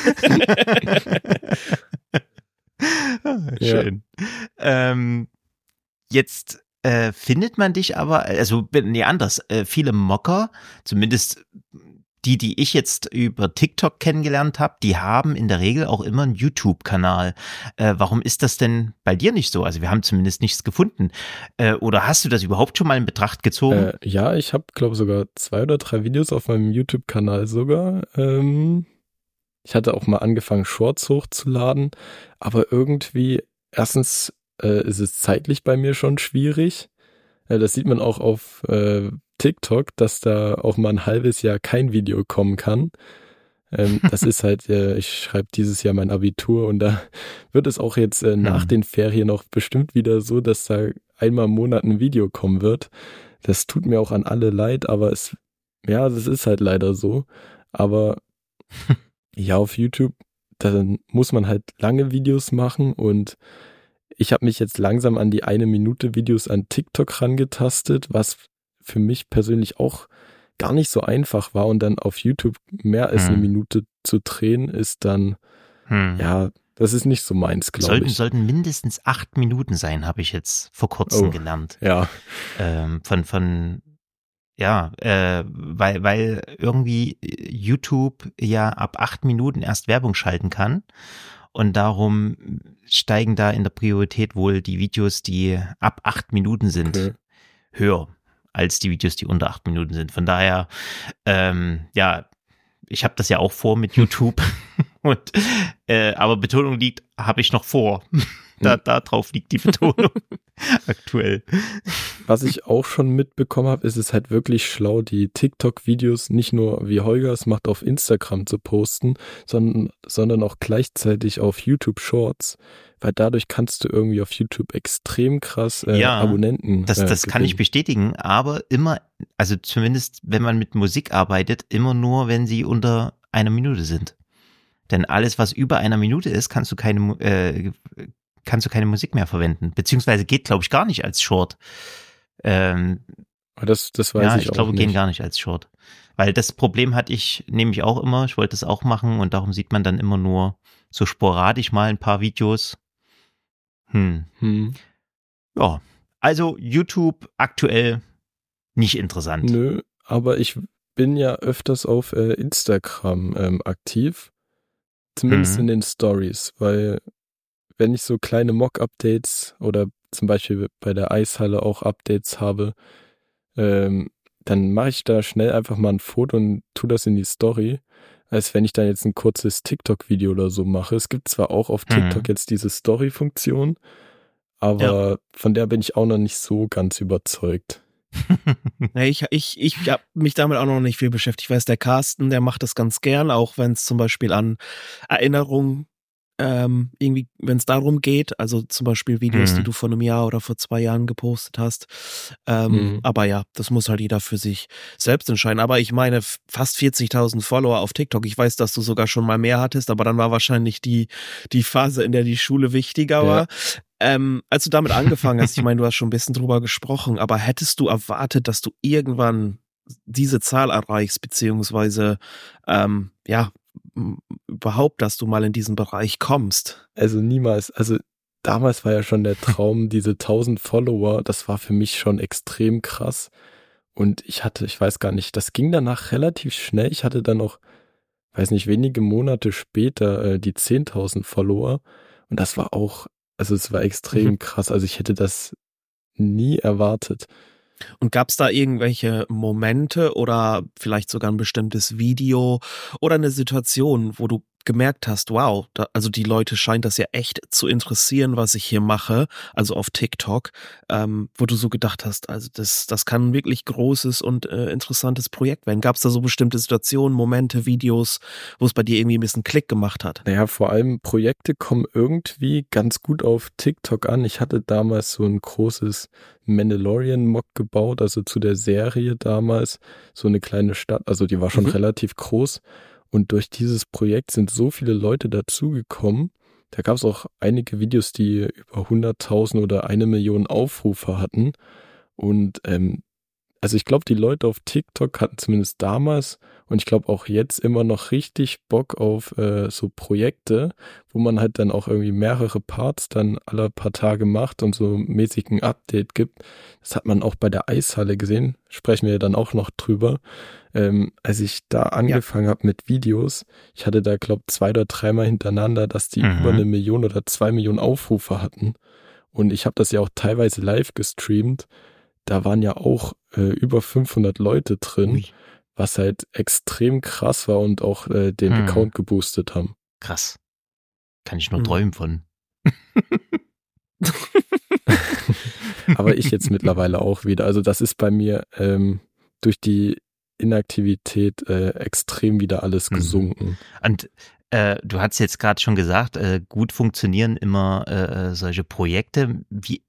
Schön. Ja. Jetzt findet man dich aber, anders, viele Mocker, zumindest die ich jetzt über TikTok kennengelernt habe, die haben in der Regel auch immer einen YouTube-Kanal. Warum ist das denn bei dir nicht so? Also wir haben zumindest nichts gefunden. Oder hast du das überhaupt schon mal in Betracht gezogen? Ja, ich habe, glaube sogar 2 oder 3 Videos auf meinem YouTube-Kanal sogar. Ich hatte auch mal angefangen, Shorts hochzuladen, aber irgendwie, erstens ist es zeitlich bei mir schon schwierig. Das sieht man auch auf TikTok, dass da auch mal ein halbes Jahr kein Video kommen kann. Das ist halt, ich schreibe dieses Jahr mein Abitur und da wird es auch jetzt nach den Ferien noch bestimmt wieder so, dass da einmal im Monat ein Video kommen wird. Das tut mir auch an alle leid, aber das ist halt leider so. Aber ja, auf YouTube, dann muss man halt lange Videos machen und ich habe mich jetzt langsam an die 1-Minute-Videos an TikTok rangetastet, was für mich persönlich auch gar nicht so einfach war und dann auf YouTube mehr als 1 Minute zu drehen, ist dann, das ist nicht so meins, glaube ich. Sollten mindestens 8 Minuten sein, habe ich jetzt vor kurzem gelernt. Ja. Weil irgendwie YouTube ja ab 8 Minuten erst Werbung schalten kann. Und darum steigen da in der Priorität wohl die Videos, die ab 8 Minuten sind, höher als die Videos, die unter 8 Minuten sind. Von daher, ich habe das ja auch vor mit YouTube. Aber Betonung liegt, habe ich noch vor. Da drauf liegt die Betonung aktuell. Was ich auch schon mitbekommen habe, ist es halt wirklich schlau, die TikTok-Videos nicht nur, wie Holger es macht, auf Instagram zu posten, sondern auch gleichzeitig auf YouTube Shorts, weil dadurch kannst du irgendwie auf YouTube extrem krass Abonnenten das kann ich bestätigen, aber immer, also zumindest wenn man mit Musik arbeitet, immer nur, wenn sie unter 1 Minute sind. Denn alles, was über 1 Minute ist, kannst du keine Musik mehr verwenden. Beziehungsweise geht, glaube ich, gar nicht als Short. Das weiß ich auch nicht. Ich glaube, gehen gar nicht als Short. Weil das Problem nehme ich auch immer. Ich wollte das auch machen und darum sieht man dann immer nur so sporadisch mal ein paar Videos. Ja, also YouTube aktuell nicht interessant. Nö, aber ich bin ja öfters auf Instagram aktiv. Zumindest in den Stories, weil wenn ich so kleine Mock-Updates oder zum Beispiel bei der Eishalle auch Updates habe, dann mache ich da schnell einfach mal ein Foto und tue das in die Story, als wenn ich dann jetzt ein kurzes TikTok-Video oder so mache. Es gibt zwar auch auf TikTok jetzt diese Story-Funktion, aber von der bin ich auch noch nicht so ganz überzeugt. Ich habe mich damit auch noch nicht viel beschäftigt. Ich weiß, der Carsten, der macht das ganz gern, auch wenn es zum Beispiel an Erinnerungen irgendwie, wenn es darum geht, also zum Beispiel Videos, die du vor einem Jahr oder vor 2 Jahren gepostet hast. Aber ja, das muss halt jeder für sich selbst entscheiden. Aber ich meine, fast 40.000 Follower auf TikTok. Ich weiß, dass du sogar schon mal mehr hattest, aber dann war wahrscheinlich die Phase, in der die Schule wichtiger war. Als du damit angefangen hast, ich meine, du hast schon ein bisschen drüber gesprochen, aber hättest du erwartet, dass du irgendwann diese Zahl erreichst, beziehungsweise überhaupt, dass du mal in diesen Bereich kommst? Also niemals. Also damals war ja schon der Traum, diese 1000 Follower, das war für mich schon extrem krass. Und ich weiß gar nicht, das ging danach relativ schnell. Ich hatte dann noch, weiß nicht, wenige Monate später die 10.000 Follower. Und das war auch, also es war extrem krass. Also ich hätte das nie erwartet. Und gab es da irgendwelche Momente oder vielleicht sogar ein bestimmtes Video oder eine Situation, wo du gemerkt hast, wow, also die Leute scheint das ja echt zu interessieren, was ich hier mache, also auf TikTok, wo du so gedacht hast, also das kann ein wirklich großes und interessantes Projekt werden. Gab es da so bestimmte Situationen, Momente, Videos, wo es bei dir irgendwie ein bisschen Klick gemacht hat? Naja, vor allem Projekte kommen irgendwie ganz gut auf TikTok an. Ich hatte damals so ein großes Mandalorian-Mock gebaut, also zu der Serie damals, so eine kleine Stadt, also die war schon relativ groß. Und durch dieses Projekt sind so viele Leute dazugekommen. Da gab es auch einige Videos, die über 100.000 oder 1 Million Aufrufe hatten. Und also ich glaube, die Leute auf TikTok hatten zumindest damals und ich glaube auch jetzt immer noch richtig Bock auf so Projekte, wo man halt dann auch irgendwie mehrere Parts dann alle paar Tage macht und so mäßig ein Update gibt. Das hat man auch bei der Eishalle gesehen, sprechen wir dann auch noch drüber. Als ich da angefangen habe mit Videos, ich hatte da, glaube ich, 2 oder 3 Mal hintereinander, dass die über 1 Million oder 2 Millionen Aufrufe hatten. Und ich habe das ja auch teilweise live gestreamt. Da waren ja auch über 500 Leute drin, was halt extrem krass war und auch den Account geboostet haben. Krass. Kann ich nur träumen von. Aber ich jetzt mittlerweile auch wieder. Also das ist bei mir durch die Inaktivität extrem wieder alles gesunken. Und du hast jetzt gerade schon gesagt, gut funktionieren immer solche Projekte.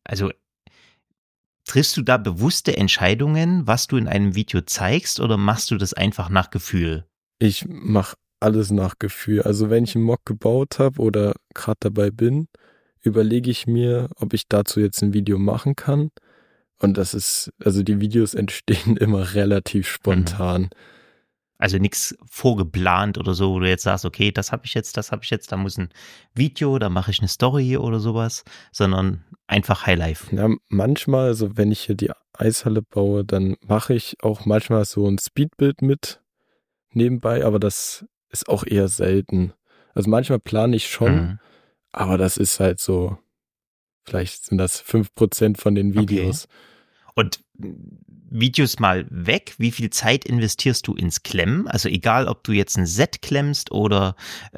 Triffst du da bewusste Entscheidungen, was du in einem Video zeigst, oder machst du das einfach nach Gefühl? Ich mache alles nach Gefühl. Also wenn ich einen Mock gebaut habe oder gerade dabei bin, überlege ich mir, ob ich dazu jetzt ein Video machen kann. Und also die Videos entstehen immer relativ spontan. Also nichts vorgeplant oder so, wo du jetzt sagst, okay, das habe ich jetzt, da muss ein Video, da mache ich eine Story oder sowas, sondern einfach Highlife. Ja, manchmal, also wenn ich hier die Eishalle baue, dann mache ich auch manchmal so ein Speedbild mit nebenbei, aber das ist auch eher selten. Also manchmal plane ich schon, aber das ist halt so, vielleicht sind das 5% von den Videos. Okay. Und Videos mal weg, wie viel Zeit investierst du ins Klemmen? Also egal, ob du jetzt ein Set klemmst oder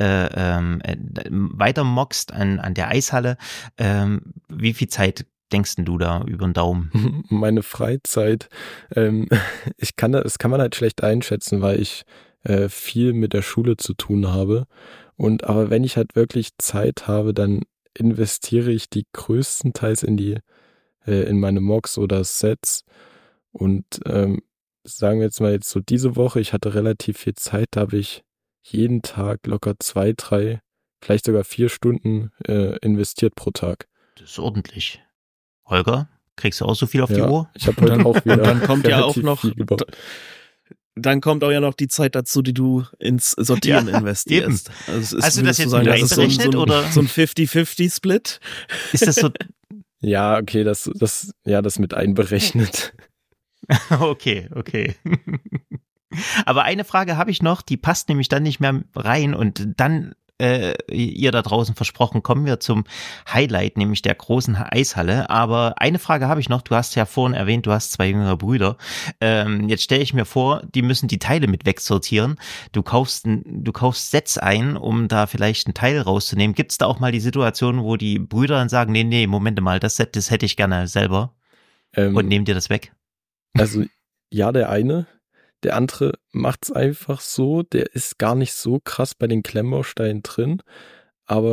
weiter mockst an der Eishalle, wie viel Zeit denkst du da über den Daumen? Meine Freizeit, das kann man halt schlecht einschätzen, weil ich viel mit der Schule zu tun habe. Aber wenn ich halt wirklich Zeit habe, dann investiere ich die größtenteils in meine Mocks oder Sets. Und sagen wir jetzt mal so diese Woche, ich hatte relativ viel Zeit, da habe ich jeden Tag locker 2, 3, vielleicht sogar 4 Stunden investiert pro Tag. Das ist ordentlich. Holger, kriegst du auch so viel auf die Uhr? Ich habe heute auch wieder. Und dann kommt ja auch noch, dann kommt auch ja noch die Zeit dazu, die du ins Sortieren investierst. Also hast du das jetzt mit einberechnet oder? So ein 50-50-Split? Ist das so? Ja, okay, das mit einberechnet. Okay. Aber eine Frage habe ich noch, die passt nämlich dann nicht mehr rein und dann, ihr da draußen versprochen, kommen wir zum Highlight, nämlich der großen Eishalle. Aber eine Frage habe ich noch, du hast ja vorhin erwähnt, du hast 2 jüngere Brüder. Jetzt stelle ich mir vor, die müssen die Teile mit wegsortieren. Du kaufst Sets ein, um da vielleicht einen Teil rauszunehmen. Gibt es da auch mal die Situation, wo die Brüder dann sagen, nee, Moment mal, das Set, das hätte ich gerne selber und nehmen dir das weg? Also ja, der eine. Der andere macht es einfach so, der ist gar nicht so krass bei den Klemmbausteinen drin, aber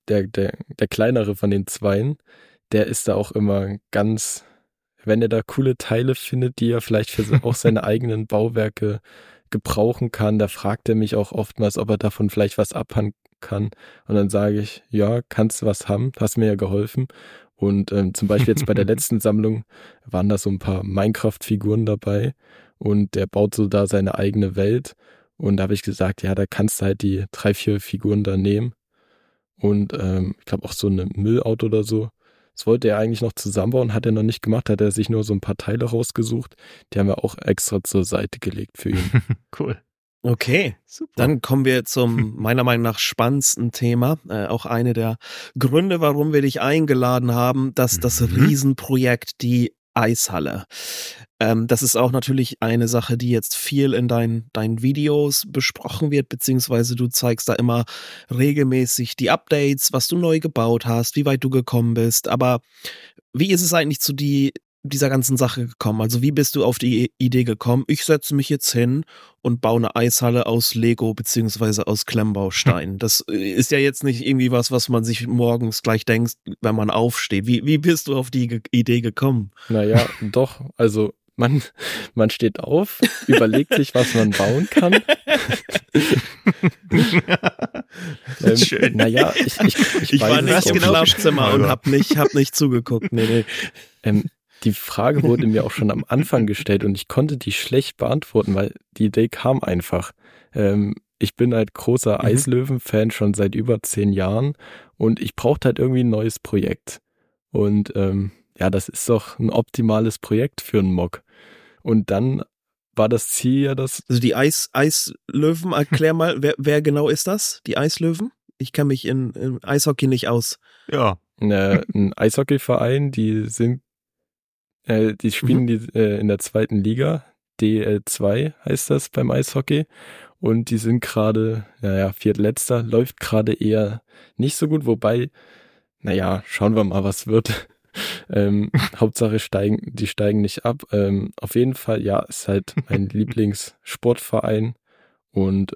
der kleinere von den Zweien, der ist da auch immer ganz, wenn er da coole Teile findet, die er vielleicht für auch seine eigenen Bauwerke gebrauchen kann, da fragt er mich auch oftmals, ob er davon vielleicht was abhaben kann. Und dann sage ich, ja, kannst du was haben, hast mir ja geholfen. Und zum Beispiel jetzt bei der letzten Sammlung waren da so ein paar Minecraft-Figuren dabei und der baut so da seine eigene Welt. Und da habe ich gesagt, ja, da kannst du halt die 3-4 Figuren da nehmen. Und ich glaube auch so eine Müllauto oder so. Das wollte er eigentlich noch zusammenbauen, hat er noch nicht gemacht, hat er sich nur so ein paar Teile rausgesucht. Die haben wir auch extra zur Seite gelegt für ihn. Cool. Okay, super. Dann kommen wir zum meiner Meinung nach spannendsten Thema. Auch eine der Gründe, warum wir dich eingeladen haben, das Riesenprojekt, die Eishalle. Das ist auch natürlich eine Sache, die jetzt viel in deinen Videos besprochen wird, beziehungsweise du zeigst da immer regelmäßig die Updates, was du neu gebaut hast, wie weit du gekommen bist. Aber wie ist es eigentlich zu dieser ganzen Sache gekommen? Also wie bist du auf die Idee gekommen, ich setze mich jetzt hin und baue eine Eishalle aus Lego beziehungsweise aus Klemmbausteinen? Das ist ja jetzt nicht irgendwie was man sich morgens gleich denkt, wenn man aufsteht. Wie bist du auf die Idee gekommen? Naja, doch, also man steht auf, überlegt sich, was man bauen kann. Schön. Naja, ich war nicht im Schlafzimmer und hab nicht zugeguckt. Nee. Die Frage wurde mir auch schon am Anfang gestellt und ich konnte die schlecht beantworten, weil die Idee kam einfach. Ich bin halt großer Eislöwen-Fan schon seit über 10 Jahren und ich brauchte halt irgendwie ein neues Projekt. Und ja, das ist doch ein optimales Projekt für einen Mock. Und dann war das Ziel ja das... Also die Eislöwen, erklär mal, wer genau ist das? Die Eislöwen? Ich kenne mich im Eishockey nicht aus. Ja. Ein Eishockeyverein, die spielen in der 2. Liga, DL2 heißt das beim Eishockey. Und die sind gerade, viertletzter, läuft gerade eher nicht so gut, wobei, schauen wir mal, was wird. Hauptsache die steigen nicht ab. Auf jeden Fall, ja, ist halt mein Lieblingssportverein und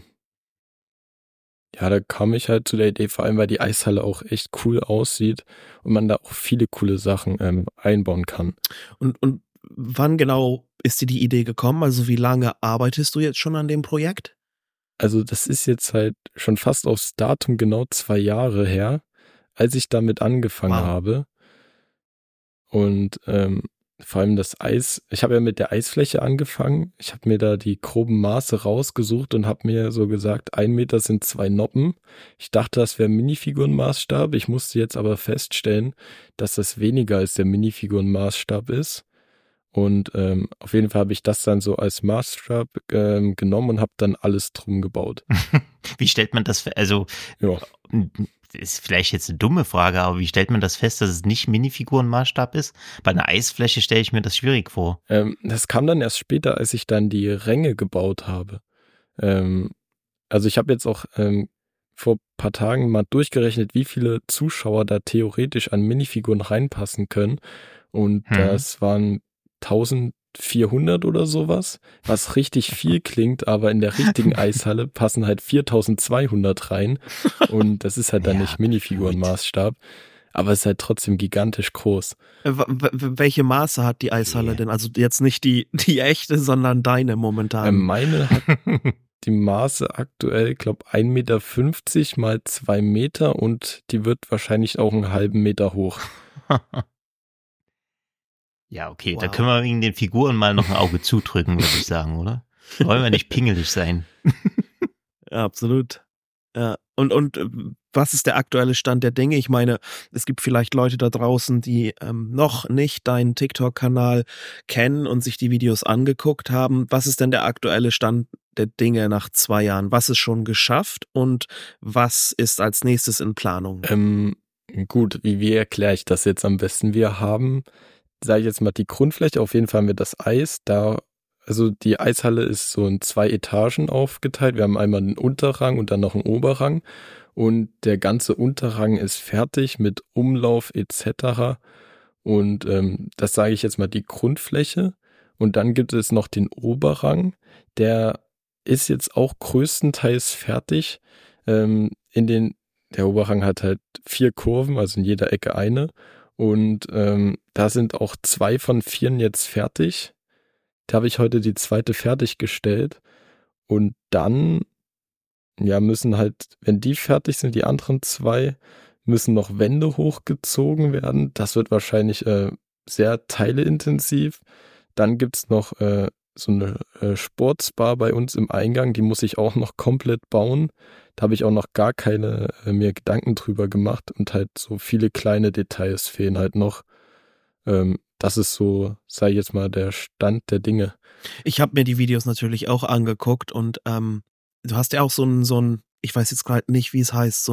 da kam ich halt zu der Idee, vor allem weil die Eishalle auch echt cool aussieht und man da auch viele coole Sachen einbauen kann. Und wann genau ist dir die Idee gekommen? Also wie lange arbeitest du jetzt schon an dem Projekt? Also das ist jetzt halt schon fast aufs Datum genau 2 Jahre her, als ich damit angefangen habe. Und vor allem das Eis, ich habe ja mit der Eisfläche angefangen. Ich habe mir da die groben Maße rausgesucht und habe mir so gesagt, 1 Meter sind 2 Noppen. Ich dachte, das wäre Minifigurenmaßstab. Ich musste jetzt aber feststellen, dass das weniger als der Minifigurenmaßstab ist. Und auf jeden Fall habe ich das dann so als Maßstab genommen und habe dann alles drum gebaut. Wie stellt man das, also ist vielleicht jetzt eine dumme Frage, aber wie stellt man das fest, dass es nicht Minifigurenmaßstab ist? Bei einer Eisfläche stelle ich mir das schwierig vor. Das kam dann erst später, als ich dann die Ränge gebaut habe. Also ich habe jetzt auch vor ein paar Tagen mal durchgerechnet, wie viele Zuschauer da theoretisch an Minifiguren reinpassen können. Und das waren 1400 oder sowas, was richtig viel klingt, aber in der richtigen Eishalle passen halt 4200 rein und das ist halt dann nicht Minifigurenmaßstab, aber es ist halt trotzdem gigantisch groß. Welche Maße hat die Eishalle denn? Also jetzt nicht die echte, sondern deine momentan. Meine hat die Maße aktuell, glaube 1,50 Meter mal 2 Meter und die wird wahrscheinlich auch einen halben Meter hoch. Ja, okay, Da können wir wegen den Figuren mal noch ein Auge zudrücken, würde ich sagen, oder? Wollen wir nicht pingelig sein? Ja, absolut. Ja. Und was ist der aktuelle Stand der Dinge? Ich meine, es gibt vielleicht Leute da draußen, die noch nicht deinen TikTok-Kanal kennen und sich die Videos angeguckt haben. Was ist denn der aktuelle Stand der Dinge nach 2 Jahren? Was ist schon geschafft und was ist als nächstes in Planung? Gut, wie erkläre ich das jetzt am besten? Wir haben, sage ich jetzt mal, die Grundfläche, auf jeden Fall haben wir das Eis, also die Eishalle ist so in 2 Etagen aufgeteilt, wir haben einmal einen Unterrang und dann noch einen Oberrang und der ganze Unterrang ist fertig mit Umlauf etc. Und das sage ich jetzt mal die Grundfläche und dann gibt es noch den Oberrang, der ist jetzt auch größtenteils fertig. In den der Oberrang hat halt 4 Kurven, also in jeder Ecke eine. Und da sind auch 2 von 4 jetzt fertig. Da habe ich heute die 2. fertiggestellt. Und dann müssen halt, wenn die fertig sind, die anderen 2, müssen noch Wände hochgezogen werden. Das wird wahrscheinlich sehr teileintensiv. Dann gibt's noch so eine Sportsbar bei uns im Eingang, die muss ich auch noch komplett bauen. Da habe ich auch noch gar keine mir Gedanken drüber gemacht und halt so viele kleine Details fehlen halt noch. Das ist so, sage ich jetzt mal, der Stand der Dinge. Ich habe mir die Videos natürlich auch angeguckt und du hast ja auch so ein, ich weiß jetzt gerade nicht, wie es heißt,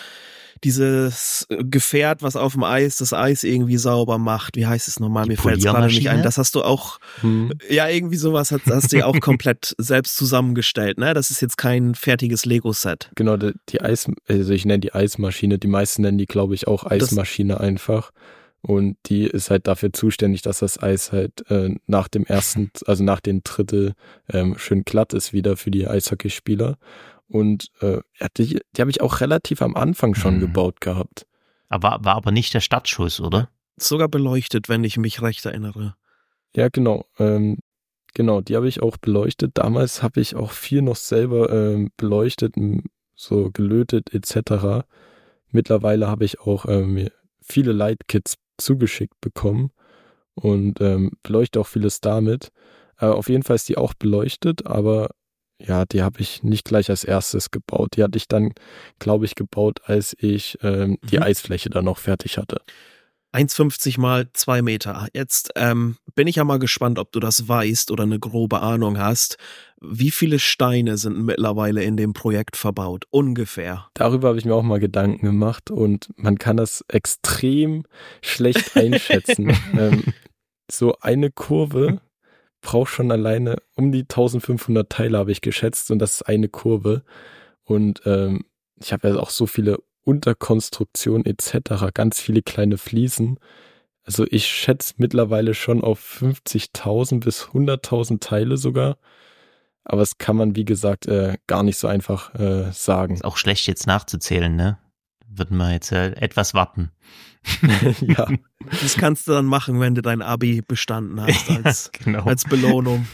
dieses Gefährt, was auf dem Eis das Eis irgendwie sauber macht. Wie heißt es nochmal? Mir fällt es gerade nicht ein. Das hast du auch, ja, irgendwie sowas hast du ja auch komplett selbst zusammengestellt, ne? Das ist jetzt kein fertiges Lego-Set. Genau, also ich nenne die Eismaschine, die meisten nennen die, glaube ich, auch Eismaschine einfach. Und die ist halt dafür zuständig, dass das Eis halt nach dem nach den Drittel schön glatt ist wieder für die Eishockeyspieler. Und die habe ich auch relativ am Anfang schon gebaut gehabt. War aber nicht der Startschuss, oder? Sogar beleuchtet, wenn ich mich recht erinnere. Ja, genau. Genau, die habe ich auch beleuchtet. Damals habe ich auch viel noch selber beleuchtet, so gelötet etc. Mittlerweile habe ich auch mir viele Lightkits zugeschickt bekommen und beleuchte auch vieles damit. Auf jeden Fall ist die auch beleuchtet, aber ja, die habe ich nicht gleich als erstes gebaut. Die hatte ich dann, glaube ich, gebaut, als ich die Eisfläche dann noch fertig hatte. 1,50 mal 2 Meter. Jetzt bin ich ja mal gespannt, ob du das weißt oder eine grobe Ahnung hast. Wie viele Steine sind mittlerweile in dem Projekt verbaut? Ungefähr. Darüber habe ich mir auch mal Gedanken gemacht und man kann das extrem schlecht einschätzen. So eine Kurve braucht schon alleine um die 1500 Teile, habe ich geschätzt, und das ist eine Kurve. Und ich habe ja auch so viele Unterkonstruktionen etc., ganz viele kleine Fliesen. Also ich schätze mittlerweile schon auf 50.000 bis 100.000 Teile sogar. Aber das kann man, wie gesagt, gar nicht so einfach sagen. Ist auch schlecht jetzt nachzuzählen, ne? Würden wir jetzt etwas warten. Ja. Das kannst du dann machen, wenn du dein Abi bestanden hast als, genau. als Belohnung.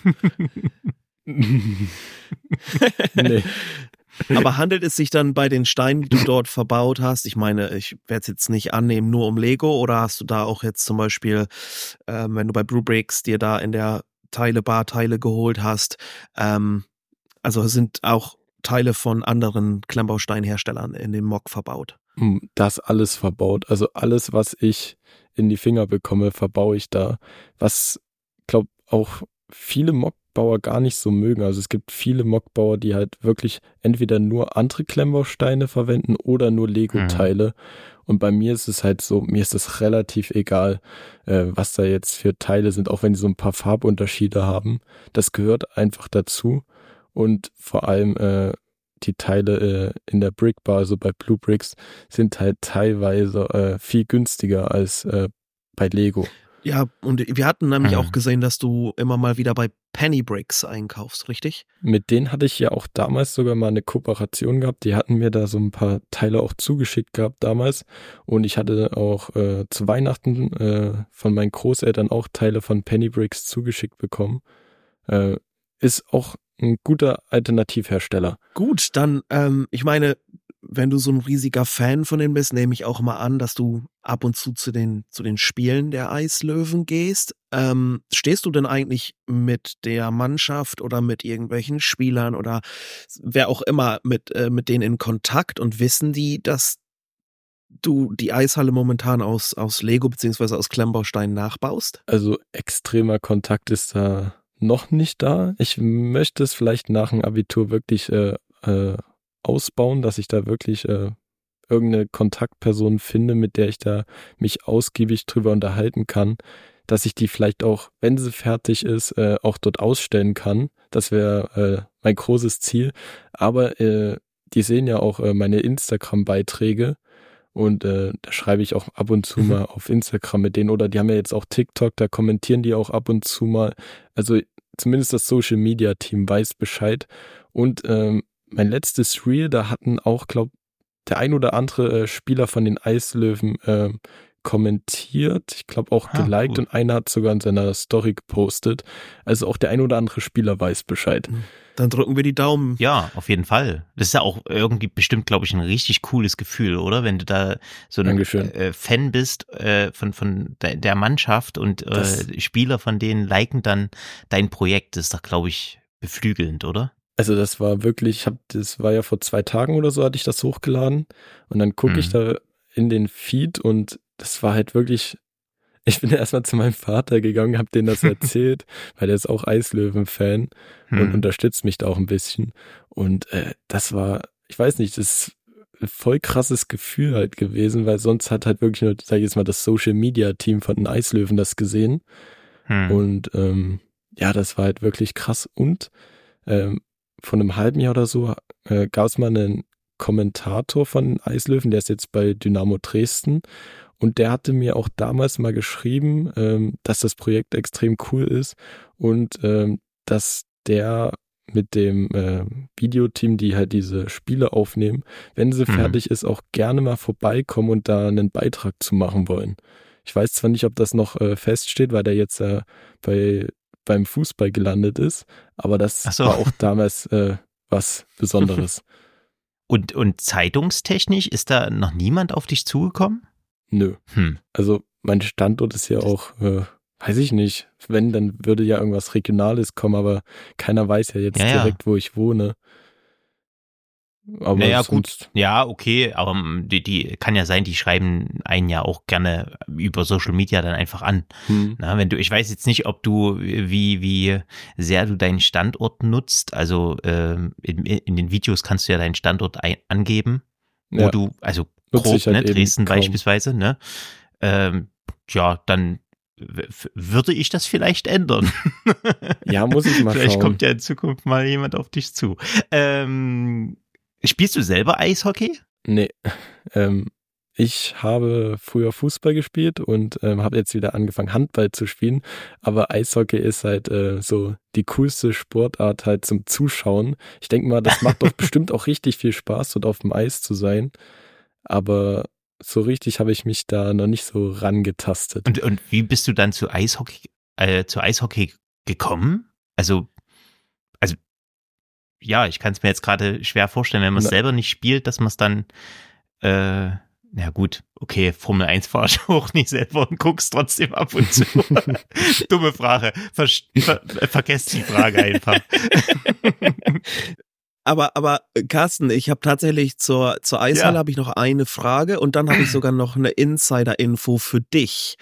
Nee. Aber handelt es sich dann bei den Steinen, die du dort verbaut hast, ich meine, ich werde es jetzt nicht annehmen, nur um Lego, oder hast du da auch jetzt zum Beispiel, wenn du bei Bluebricks dir da in der Teilebar Teile geholt hast, also sind auch Teile von anderen Klemmbausteinherstellern in dem Mock verbaut? Das alles verbaut, also alles, was ich in die Finger bekomme, verbaue ich da, was, glaube auch viele Mockbauer gar nicht so mögen. Also es gibt viele Mockbauer, die halt wirklich entweder nur andere Klemmbausteine verwenden oder nur Lego-Teile. Und bei mir ist es halt so, mir ist es relativ egal, was da jetzt für Teile sind, auch wenn die so ein paar Farbunterschiede haben. Das gehört einfach dazu. Und vor allem die Teile in der Brickbar, also bei Bluebricks, sind halt teilweise viel günstiger als bei Lego. Ja, und wir hatten nämlich auch gesehen, dass du immer mal wieder bei Pennybricks einkaufst, richtig? Mit denen hatte ich ja auch damals sogar mal eine Kooperation gehabt. Die hatten mir da so ein paar Teile auch zugeschickt gehabt damals. Und ich hatte auch zu Weihnachten von meinen Großeltern auch Teile von Pennybricks zugeschickt bekommen. Ist auch ein guter Alternativhersteller. Gut, dann, ich meine, wenn du so ein riesiger Fan von denen bist, nehme ich auch mal an, dass du ab und zu den Spielen der Eislöwen gehst. Stehst du denn eigentlich mit der Mannschaft oder mit irgendwelchen Spielern oder wer auch immer mit denen in Kontakt und wissen die, dass du die Eishalle momentan aus Lego beziehungsweise aus Klemmbausteinen nachbaust? Also extremer Kontakt ist da noch nicht da. Ich möchte es vielleicht nach dem Abitur wirklich ausbauen, dass ich da wirklich irgendeine Kontaktperson finde, mit der ich da mich ausgiebig drüber unterhalten kann, dass ich die vielleicht auch, wenn sie fertig ist, auch dort ausstellen kann. Das wäre mein großes Ziel. Aber die sehen ja auch meine Instagram-Beiträge und da schreibe ich auch ab und zu mal auf Instagram mit denen, oder die haben ja jetzt auch TikTok, da kommentieren die auch ab und zu mal. Also zumindest das Social-Media-Team weiß Bescheid. Und mein letztes Reel, da hatten auch, der ein oder andere Spieler von den Eislöwen kommentiert, ich glaube auch geliked, und einer hat sogar in seiner Story gepostet. Also auch der ein oder andere Spieler weiß Bescheid. Dann drücken wir die Daumen. Ja, auf jeden Fall. Das ist ja auch irgendwie bestimmt, glaube ich, ein richtig cooles Gefühl, oder? Wenn du da so ein Fan bist von der Mannschaft und Spieler von denen liken dann dein Projekt. Das ist doch, glaube ich, beflügelnd, oder? Also das war wirklich, das war ja vor 2 Tagen oder so, hatte ich das hochgeladen und dann gucke ich da in den Feed und das war halt wirklich, ich bin ja erstmal zu meinem Vater gegangen, habe denen das erzählt, weil der ist auch Eislöwen-Fan und unterstützt mich da auch ein bisschen. Und das war, ich weiß nicht, das ist ein voll krasses Gefühl halt gewesen, weil sonst hat halt wirklich nur, sag ich jetzt mal, das Social-Media-Team von den Eislöwen das gesehen. Und ja, das war halt wirklich krass. Und vor einem halben Jahr oder so gab es mal einen Kommentator von den Eislöwen, der ist jetzt bei Dynamo Dresden. Und der hatte mir auch damals mal geschrieben, dass das Projekt extrem cool ist und dass der mit dem Videoteam, die halt diese Spiele aufnehmen, wenn sie fertig ist, auch gerne mal vorbeikommen und da einen Beitrag zu machen wollen. Ich weiß zwar nicht, ob das noch feststeht, weil der jetzt beim Fußball gelandet ist, aber das war auch damals was Besonderes. Und zeitungstechnisch ist da noch niemand auf dich zugekommen? Nö. Also mein Standort ist ja auch, weiß ich nicht, wenn, dann würde ja irgendwas Regionales kommen, aber keiner weiß ja jetzt direkt, wo ich wohne. Aber naja, gut. Ja, okay, aber die kann ja sein, die schreiben einen ja auch gerne über Social Media dann einfach an. Na, ich weiß jetzt nicht, ob du, wie sehr du deinen Standort nutzt, also in den Videos kannst du ja deinen Standort angeben, wo du, also grob, halt Dresden beispielsweise, ne? Ja, dann würde ich das vielleicht ändern. Ja, muss ich mal vielleicht schauen. Kommt ja in Zukunft mal jemand auf dich zu. Spielst du selber Eishockey? Nee. Ich habe früher Fußball gespielt und habe jetzt wieder angefangen, Handball zu spielen. Aber Eishockey ist halt so die coolste Sportart halt zum Zuschauen. Ich denke mal, das macht doch bestimmt auch richtig viel Spaß, dort auf dem Eis zu sein. Aber so richtig habe ich mich da noch nicht so rangetastet. Und wie bist du dann zu Eishockey gekommen? Also ja, ich kann es mir jetzt gerade schwer vorstellen, wenn man es selber nicht spielt, dass man es dann, ja gut, okay, Formel 1 fahr ich auch nicht selber und guck's trotzdem ab und zu. Dumme Frage, vergesst die Frage einfach. Aber Carsten, ich habe tatsächlich zur Eishalle habe ich noch eine Frage und dann habe ich sogar noch eine Insider-Info für dich.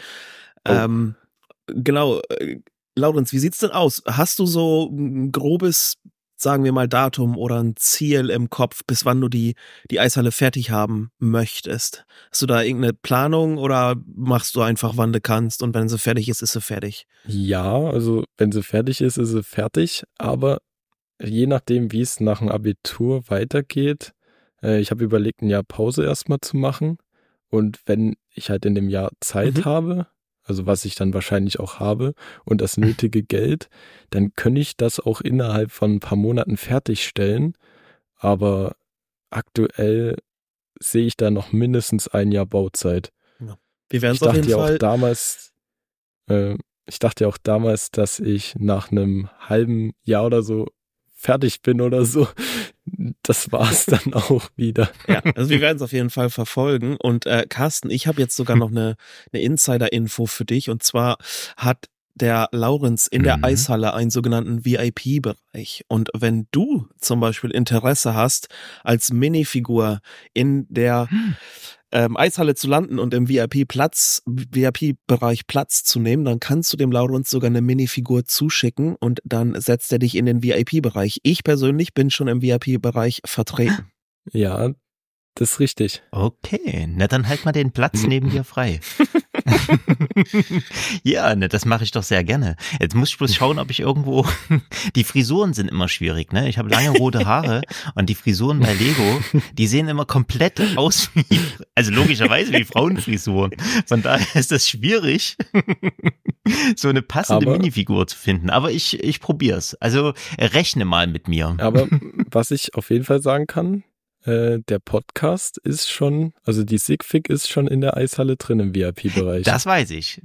Genau, Laurenz, wie sieht's denn aus? Hast du so ein grobes, sagen wir mal, Datum oder ein Ziel im Kopf, bis wann du die Eishalle fertig haben möchtest? Hast du da irgendeine Planung oder machst du einfach, wann du kannst und wenn sie fertig ist, ist sie fertig? Ja, also wenn sie fertig ist sie fertig, aber je nachdem, wie es nach dem Abitur weitergeht, ich habe überlegt, ein Jahr Pause erstmal zu machen und wenn ich halt in dem Jahr Zeit habe, also was ich dann wahrscheinlich auch habe und das nötige Geld, dann könnte ich das auch innerhalb von ein paar Monaten fertigstellen. Aber aktuell sehe ich da noch mindestens ein Jahr Bauzeit. Ja. Wir werden es auf jeden Fall. Ich dachte ja auch damals, dass ich nach einem halben Jahr oder so fertig bin oder so. Das war's dann auch wieder. Ja, also wir werden es auf jeden Fall verfolgen. Und Carsten, ich habe jetzt sogar noch eine Insider-Info für dich. Und zwar hat der Laurenz in der Eishalle einen sogenannten VIP-Bereich. Und wenn du zum Beispiel Interesse hast, als Minifigur in der Eishalle zu landen und im VIP-Bereich Platz zu nehmen, dann kannst du dem Laurenz sogar eine Minifigur zuschicken und dann setzt er dich in den VIP-Bereich. Ich persönlich bin schon im VIP-Bereich vertreten. Ja, das ist richtig. Okay, na dann halt mal den Platz neben dir frei. Ja, ne, das mache ich doch sehr gerne. Jetzt muss ich bloß schauen, ob ich irgendwo, die Frisuren sind immer schwierig, ne? Ich habe lange rote Haare und die Frisuren bei Lego, die sehen immer komplett aus wie, also logischerweise wie Frauenfrisuren. Von daher ist das schwierig, so eine passende Minifigur zu finden. Aber ich probier's. Also rechne mal mit mir. Aber was ich auf jeden Fall sagen kann, der Podcast ist schon, also die Sigfig ist schon in der Eishalle drin im VIP-Bereich. Das weiß ich.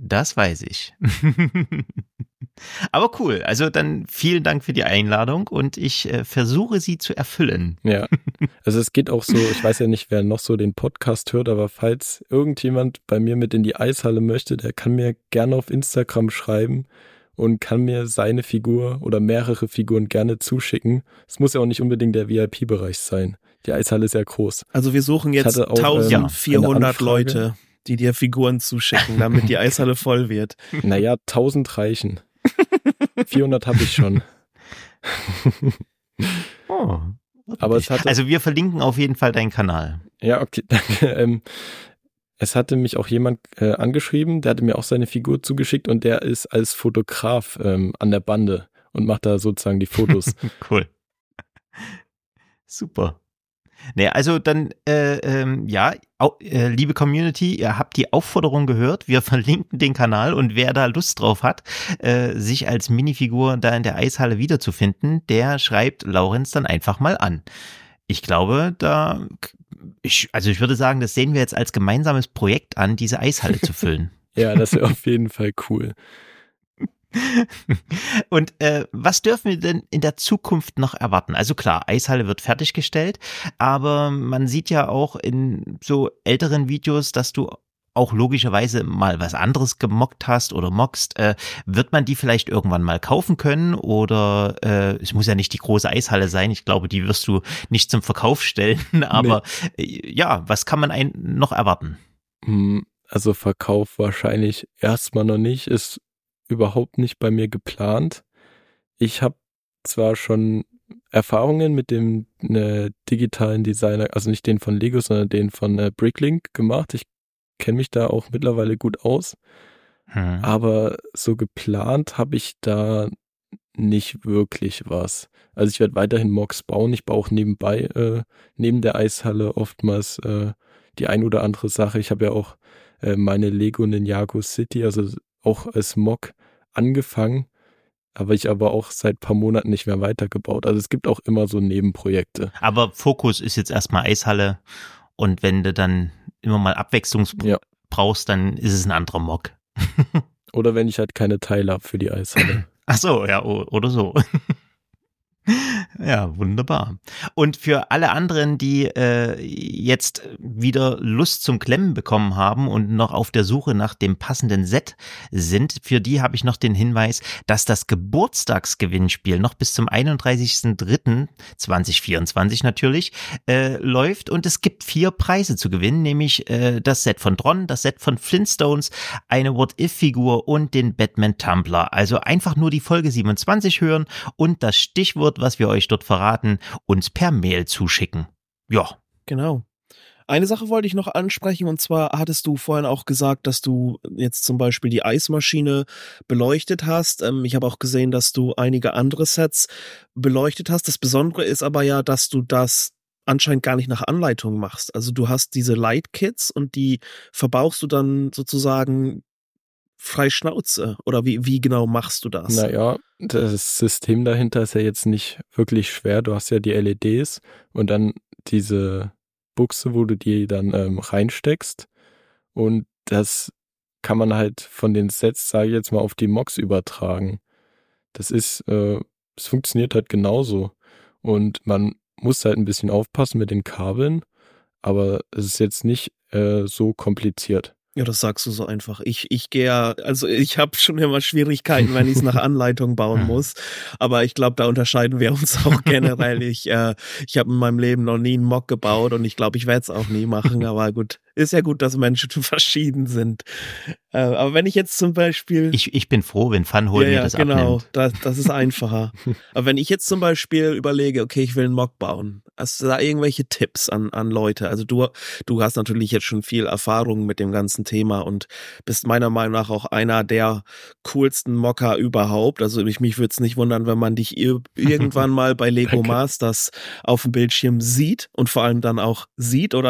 Aber cool, also dann vielen Dank für die Einladung und ich versuche sie zu erfüllen. Ja, also es geht auch so, ich weiß ja nicht, wer noch so den Podcast hört, aber falls irgendjemand bei mir mit in die Eishalle möchte, der kann mir gerne auf Instagram schreiben und kann mir seine Figur oder mehrere Figuren gerne zuschicken. Es muss ja auch nicht unbedingt der VIP-Bereich sein. Die Eishalle ist ja groß. Also wir suchen jetzt auch, 1400 Leute, die dir Figuren zuschicken, damit die Eishalle voll wird. Naja, 1000 reichen. 400 habe ich schon. Oh, aber es hatte, also wir verlinken auf jeden Fall deinen Kanal. Ja, okay, danke. Es hatte mich auch jemand angeschrieben, der hatte mir auch seine Figur zugeschickt und der ist als Fotograf an der Bande und macht da sozusagen die Fotos. Cool. Super. Nee, also dann, liebe Community, ihr habt die Aufforderung gehört, wir verlinken den Kanal und wer da Lust drauf hat, sich als Minifigur da in der Eishalle wiederzufinden, der schreibt Laurenz dann einfach mal an. Ich glaube, ich würde sagen, das sehen wir jetzt als gemeinsames Projekt an, diese Eishalle zu füllen. Ja, das wäre auf jeden Fall cool. Und was dürfen wir denn in der Zukunft noch erwarten? Also klar, Eishalle wird fertiggestellt, aber man sieht ja auch in so älteren Videos, dass du auch logischerweise mal was anderes gemockt hast oder mockst. Wird man die vielleicht irgendwann mal kaufen können oder es muss ja nicht die große Eishalle sein, ich glaube, die wirst du nicht zum Verkauf stellen, aber ja, was kann man noch erwarten? Also Verkauf wahrscheinlich erstmal noch nicht, ist überhaupt nicht bei mir geplant. Ich habe zwar schon Erfahrungen mit dem digitalen Designer, also nicht den von Lego, sondern den von Bricklink gemacht. Ich kenne mich da auch mittlerweile gut aus. Aber so geplant habe ich da nicht wirklich was. Also ich werde weiterhin Mocks bauen. Ich baue auch nebenbei, neben der Eishalle oftmals die ein oder andere Sache. Ich habe ja auch meine Lego Ninjago City, also auch als Mock angefangen, aber auch seit ein paar Monaten nicht mehr weitergebaut. Also es gibt auch immer so Nebenprojekte. Aber Fokus ist jetzt erstmal Eishalle und wenn du dann immer mal Abwechslung brauchst, dann ist es ein anderer Mock. Oder wenn ich halt keine Teile habe für die Eishalle. Ach so, ja, oder so. Ja, wunderbar. Und für alle anderen, die jetzt wieder Lust zum Klemmen bekommen haben und noch auf der Suche nach dem passenden Set sind, für die habe ich noch den Hinweis, dass das Geburtstagsgewinnspiel noch bis zum 31.03.2024 natürlich läuft und es gibt 4 Preise zu gewinnen, nämlich das Set von Tron, das Set von Flintstones, eine What-If-Figur und den Batman Tumbler. Also einfach nur die Folge 27 hören und das Stichwort, was wir euch dort verraten, uns per Mail zuschicken. Ja. Genau. Eine Sache wollte ich noch ansprechen und zwar hattest du vorhin auch gesagt, dass du jetzt zum Beispiel die Eismaschine beleuchtet hast. Ich habe auch gesehen, dass du einige andere Sets beleuchtet hast. Das Besondere ist aber ja, dass du das anscheinend gar nicht nach Anleitung machst. Also du hast diese Light-Kits und die verbaust du dann sozusagen frei Schnauze? Oder wie genau machst du das? Naja, das System dahinter ist ja jetzt nicht wirklich schwer. Du hast ja die LEDs und dann diese Buchse, wo du die dann reinsteckst. Und das kann man halt von den Sets, sage ich jetzt mal, auf die Mocks übertragen. Das ist, es funktioniert halt genauso. Und man muss halt ein bisschen aufpassen mit den Kabeln, aber es ist jetzt nicht so kompliziert. Ja, das sagst du so einfach. Ich gehe ja, also ich habe schon immer Schwierigkeiten, wenn ich es nach Anleitung bauen muss. Aber ich glaube, da unterscheiden wir uns auch generell. Ich habe in meinem Leben noch nie einen Mock gebaut und ich glaube, ich werde es auch nie machen. Aber gut, ist ja gut, dass Menschen verschieden sind. Aber wenn ich jetzt zum Beispiel... Ich bin froh, wenn Funhole mir das abnimmt. Genau, das ist einfacher. Aber wenn ich jetzt zum Beispiel überlege, okay, ich will einen Mock bauen, hast du da irgendwelche Tipps an Leute? Also du hast natürlich jetzt schon viel Erfahrung mit dem ganzen Thema und bist meiner Meinung nach auch einer der coolsten Mocker überhaupt. Also mich würde es nicht wundern, wenn man dich irgendwann mal bei Lego Masters auf dem Bildschirm sieht und vor allem dann auch sieht oder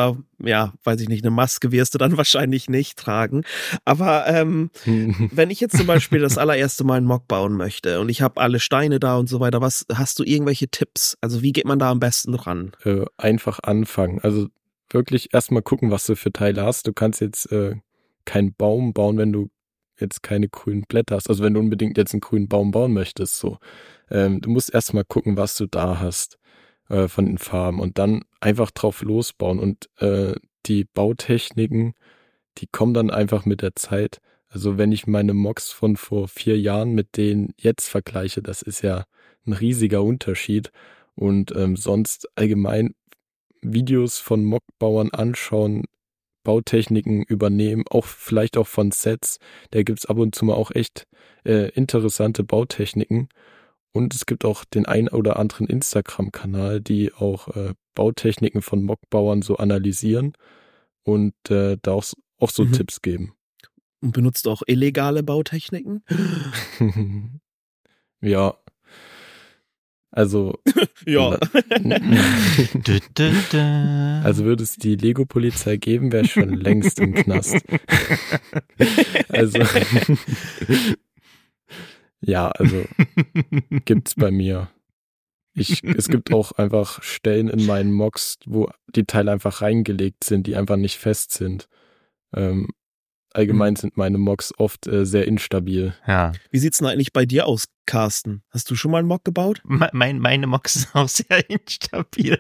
weiß ich nicht, eine Maske wirst du dann wahrscheinlich nicht tragen. Aber wenn ich jetzt zum Beispiel das allererste Mal einen Mock bauen möchte und ich habe alle Steine da und so weiter, was hast du irgendwelche Tipps? Also wie geht man da am besten ran? Einfach anfangen. Also wirklich erstmal gucken, was du für Teile hast. Du kannst jetzt keinen Baum bauen, wenn du jetzt keine grünen Blätter hast. Also wenn du unbedingt jetzt einen grünen Baum bauen möchtest, so. Du musst erstmal gucken, was du da hast von den Farben und dann einfach drauf losbauen. Und die Bautechniken, die kommen dann einfach mit der Zeit. Also wenn ich meine Mocks von vor 4 Jahren mit denen jetzt vergleiche, das ist ja ein riesiger Unterschied. Und sonst allgemein Videos von Mockbauern anschauen, Bautechniken übernehmen, auch vielleicht auch von Sets. Da gibt's ab und zu mal auch echt interessante Bautechniken. Und es gibt auch den ein oder anderen Instagram-Kanal, die auch Bautechniken von Mockbauern so analysieren und da auch so Tipps geben. Und benutzt auch illegale Bautechniken? Ja. Also. Ja. Also würde es die Lego-Polizei geben, wäre ich schon längst im Knast. Also. Ja, also gibt's bei mir. Es gibt auch einfach Stellen in meinen Mocks, wo die Teile einfach reingelegt sind, die einfach nicht fest sind. Allgemein sind meine Mocks oft sehr instabil. Ja. Wie sieht's denn eigentlich bei dir aus, Carsten? Hast du schon mal einen Mock gebaut? Meine Mocks sind auch sehr instabil.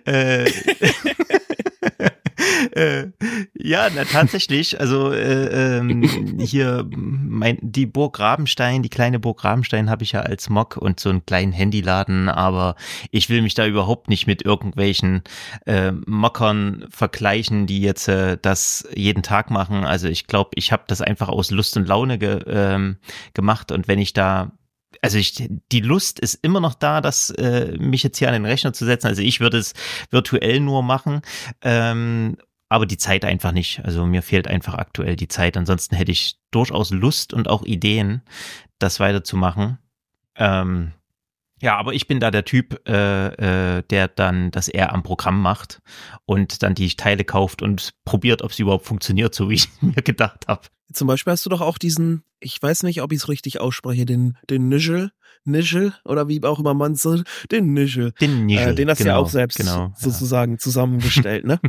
Ja, tatsächlich. Also hier die Burg Rabenstein, die kleine Burg Rabenstein habe ich ja als Mock und so einen kleinen Handyladen, aber ich will mich da überhaupt nicht mit irgendwelchen Mockern vergleichen, die jetzt das jeden Tag machen. Also ich glaube, ich habe das einfach aus Lust und Laune gemacht und wenn ich da die Lust ist immer noch da, mich jetzt hier an den Rechner zu setzen. Also ich würde es virtuell nur machen, aber die Zeit einfach nicht. Also mir fehlt einfach aktuell die Zeit. Ansonsten hätte ich durchaus Lust und auch Ideen, das weiterzumachen. Ja, aber ich bin da der Typ, der dann das eher am Programm macht und dann die Teile kauft und probiert, ob sie überhaupt funktioniert, so wie ich mir gedacht habe. Zum Beispiel hast du doch auch diesen, ich weiß nicht, ob ich es richtig ausspreche, den Nigel oder wie auch immer man sagt, den Nigel. Den hast du ja auch selbst sozusagen zusammengestellt, ne?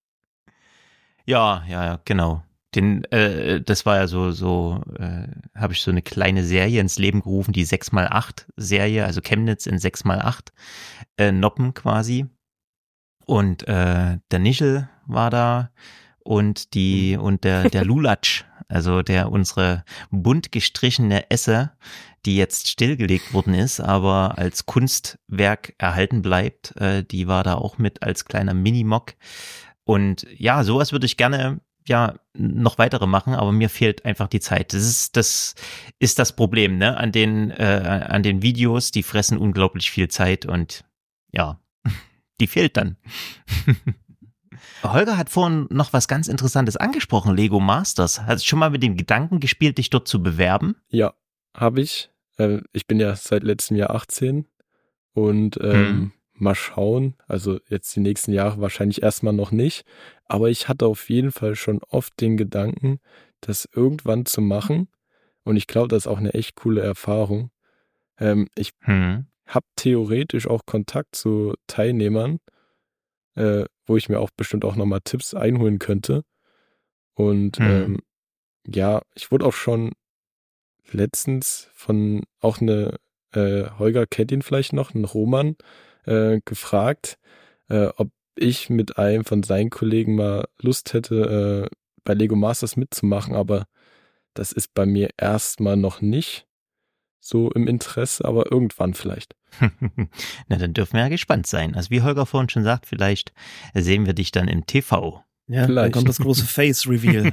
Ja, genau. Das war ja so habe ich so eine kleine Serie ins Leben gerufen, die 6x8 Serie, also Chemnitz in 6x8 Noppen quasi. Und der Nischel war da und der Lulatsch, also unsere bunt gestrichene Esse, die jetzt stillgelegt worden ist, aber als Kunstwerk erhalten bleibt, die war da auch mit als kleiner Minimock. Und ja, sowas würde ich gerne noch weitere machen, aber mir fehlt einfach die Zeit. Das ist das Problem, ne? An den Videos, die fressen unglaublich viel Zeit und ja, die fehlt dann. Holger hat vorhin noch was ganz Interessantes angesprochen, Lego Masters. Hast du schon mal mit dem Gedanken gespielt, dich dort zu bewerben? Ja, habe ich. Ich bin ja seit letztem Jahr 18 und mal schauen, also jetzt die nächsten Jahre wahrscheinlich erstmal noch nicht, aber ich hatte auf jeden Fall schon oft den Gedanken, das irgendwann zu machen und ich glaube, das ist auch eine echt coole Erfahrung. Ich habe theoretisch auch Kontakt zu Teilnehmern, wo ich mir auch bestimmt auch nochmal Tipps einholen könnte und ja, ich wurde auch schon letztens von auch eine Holger kennt ihn vielleicht noch, einen Roman, gefragt, ob ich mit einem von seinen Kollegen mal Lust hätte, bei Lego Masters mitzumachen, aber das ist bei mir erstmal noch nicht so im Interesse, aber irgendwann vielleicht. Na, dann dürfen wir ja gespannt sein. Also wie Holger vorhin schon sagt, vielleicht sehen wir dich dann im TV. Ja, vielleicht. Dann kommt das große Face-Reveal.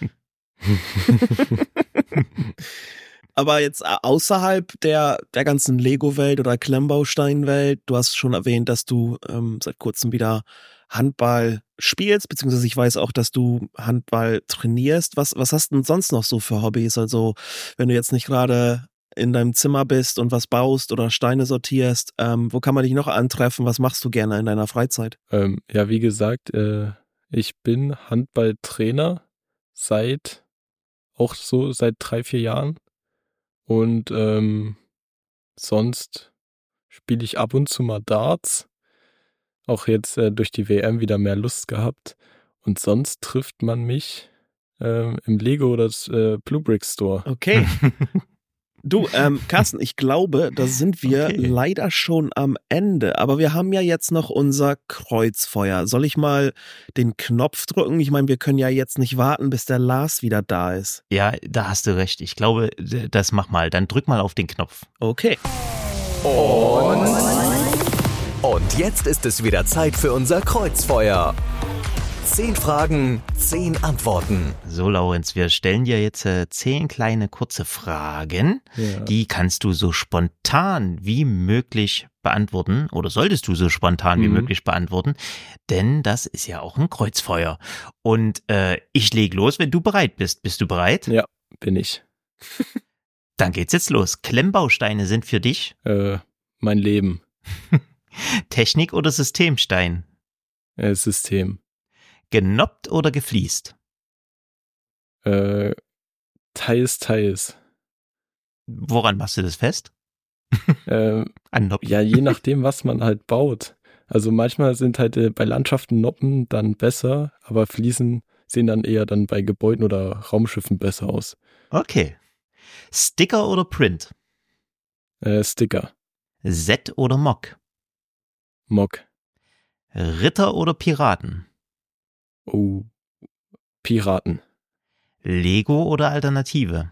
Aber jetzt außerhalb der ganzen Lego-Welt oder Klemmbaustein-Welt, du hast schon erwähnt, dass du seit kurzem wieder Handball spielst, beziehungsweise ich weiß auch, dass du Handball trainierst. Was hast du denn sonst noch so für Hobbys? Also wenn du jetzt nicht gerade in deinem Zimmer bist und was baust oder Steine sortierst, wo kann man dich noch antreffen? Was machst du gerne in deiner Freizeit? Ja, wie gesagt, Ich bin Handballtrainer seit 3-4 Jahren und sonst spiele ich ab und zu mal Darts. Auch jetzt durch die WM wieder mehr Lust gehabt. Und sonst trifft man mich im Lego oder das Blue Brick Store. Okay. Du, Carsten, ich glaube, da sind wir leider schon am Ende. Aber wir haben ja jetzt noch unser Kreuzfeuer. Soll ich mal den Knopf drücken? Ich meine, wir können ja jetzt nicht warten, bis der Lars wieder da ist. Ja, da hast du recht. Ich glaube, das mach mal. Dann drück mal auf den Knopf. Okay. Und jetzt ist es wieder Zeit für unser Kreuzfeuer. 10 Fragen, 10 Antworten. So, Laurenz, wir stellen dir jetzt 10 kleine kurze Fragen. Ja. Die kannst du so spontan wie möglich beantworten oder solltest du so spontan wie möglich beantworten, denn das ist ja auch ein Kreuzfeuer. Und ich leg los, wenn du bereit bist. Bist du bereit? Ja, bin ich. Dann geht's jetzt los. Klemmbausteine sind für dich? Mein Leben. Technik oder Systemstein? System. Genoppt oder gefliest? Teils. Woran machst du das fest? An Noppen? Ja, je nachdem, was man halt baut. Also manchmal sind halt bei Landschaften Noppen dann besser, aber Fliesen sehen dann eher dann bei Gebäuden oder Raumschiffen besser aus. Okay. Sticker oder Print? Sticker. Set oder Mock? Mock. Ritter oder Piraten? Oh, Piraten. Lego oder Alternative?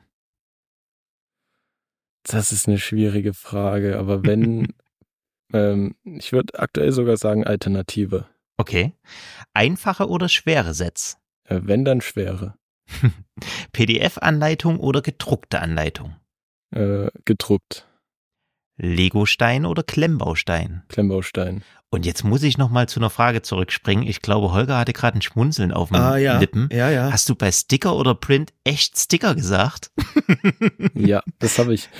Das ist eine schwierige Frage, aber wenn, ich würde aktuell sogar sagen Alternative. Okay. Einfache oder schwere Sets? Wenn, dann schwere. PDF-Anleitung oder gedruckte Anleitung? Gedruckt. Legostein oder Klemmbaustein? Klemmbaustein. Und jetzt muss ich nochmal zu einer Frage zurückspringen. Ich glaube, Holger hatte gerade ein Schmunzeln auf den Lippen. Ja. Hast du bei Sticker oder Print echt Sticker gesagt? Ja, das habe ich.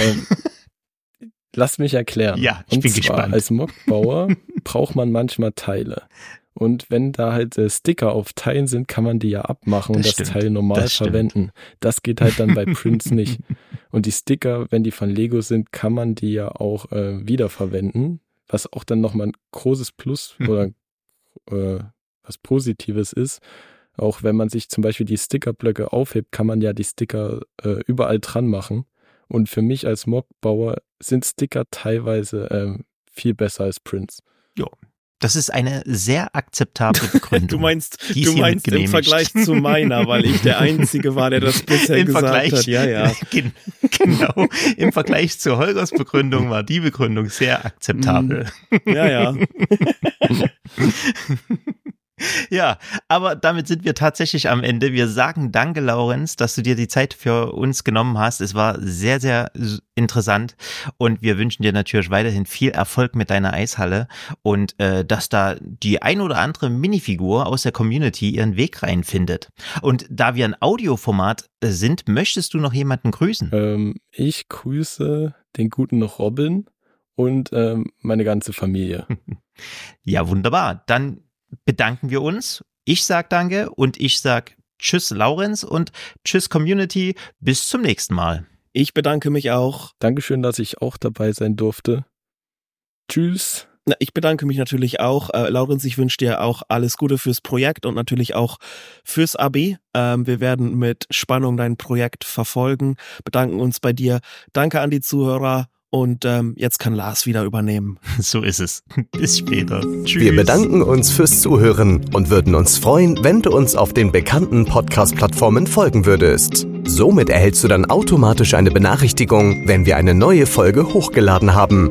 Lass mich erklären. Ja, ich bin gespannt. Als Mockbauer braucht man manchmal Teile. Und wenn da halt Sticker auf Teilen sind, kann man die ja abmachen und das Teil normal verwenden. Das geht halt dann bei Prints nicht. Und die Sticker, wenn die von Lego sind, kann man die ja auch wiederverwenden, was auch dann nochmal ein großes Plus oder was Positives ist. Auch wenn man sich zum Beispiel die Stickerblöcke aufhebt, kann man ja die Sticker überall dran machen. Und für mich als Mockbauer sind Sticker teilweise viel besser als Prints. Ja. Das ist eine sehr akzeptable Begründung. Du meinst im Vergleich zu meiner, weil ich der Einzige war, der das bisher gesagt hat. Ja. Genau. Im Vergleich zu Holgers Begründung war die Begründung sehr akzeptabel. Ja. Ja, aber damit sind wir tatsächlich am Ende. Wir sagen danke, Laurenz, dass du dir die Zeit für uns genommen hast. Es war sehr, sehr interessant und wir wünschen dir natürlich weiterhin viel Erfolg mit deiner Eishalle und dass da die ein oder andere Minifigur aus der Community ihren Weg reinfindet. Und da wir ein Audioformat sind, möchtest du noch jemanden grüßen? Ich grüße den guten Robin und meine ganze Familie. Ja, wunderbar. Dann bedanken wir uns. Ich sag danke und ich sag tschüss Laurenz und tschüss Community. Bis zum nächsten Mal. Ich bedanke mich auch. Dankeschön, dass ich auch dabei sein durfte. Tschüss. Ich bedanke mich natürlich auch. Laurenz, ich wünsche dir auch alles Gute fürs Projekt und natürlich auch fürs Abi. Wir werden mit Spannung dein Projekt verfolgen. Bedanken uns bei dir. Danke an die Zuhörer. Und jetzt kann Lars wieder übernehmen. So ist es. Bis später. Tschüss. Wir bedanken uns fürs Zuhören und würden uns freuen, wenn du uns auf den bekannten Podcast-Plattformen folgen würdest. Somit erhältst du dann automatisch eine Benachrichtigung, wenn wir eine neue Folge hochgeladen haben.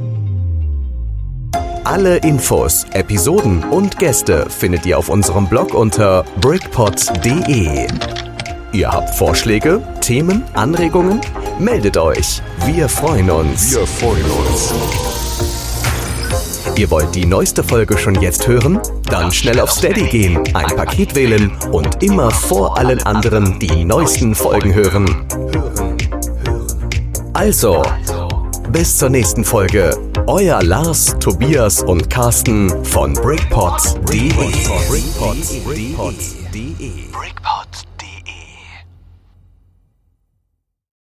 Alle Infos, Episoden und Gäste findet ihr auf unserem Blog unter brickpod.de. Ihr habt Vorschläge, Themen, Anregungen? Meldet euch. Wir freuen uns. Ihr wollt die neueste Folge schon jetzt hören? Dann schnell auf Steady gehen, ein Paket wählen und immer vor allen anderen die neuesten Folgen hören. Also, Bis zur nächsten Folge. Euer Lars, Tobias und Carsten von BrickPod.de. BrickPod.de.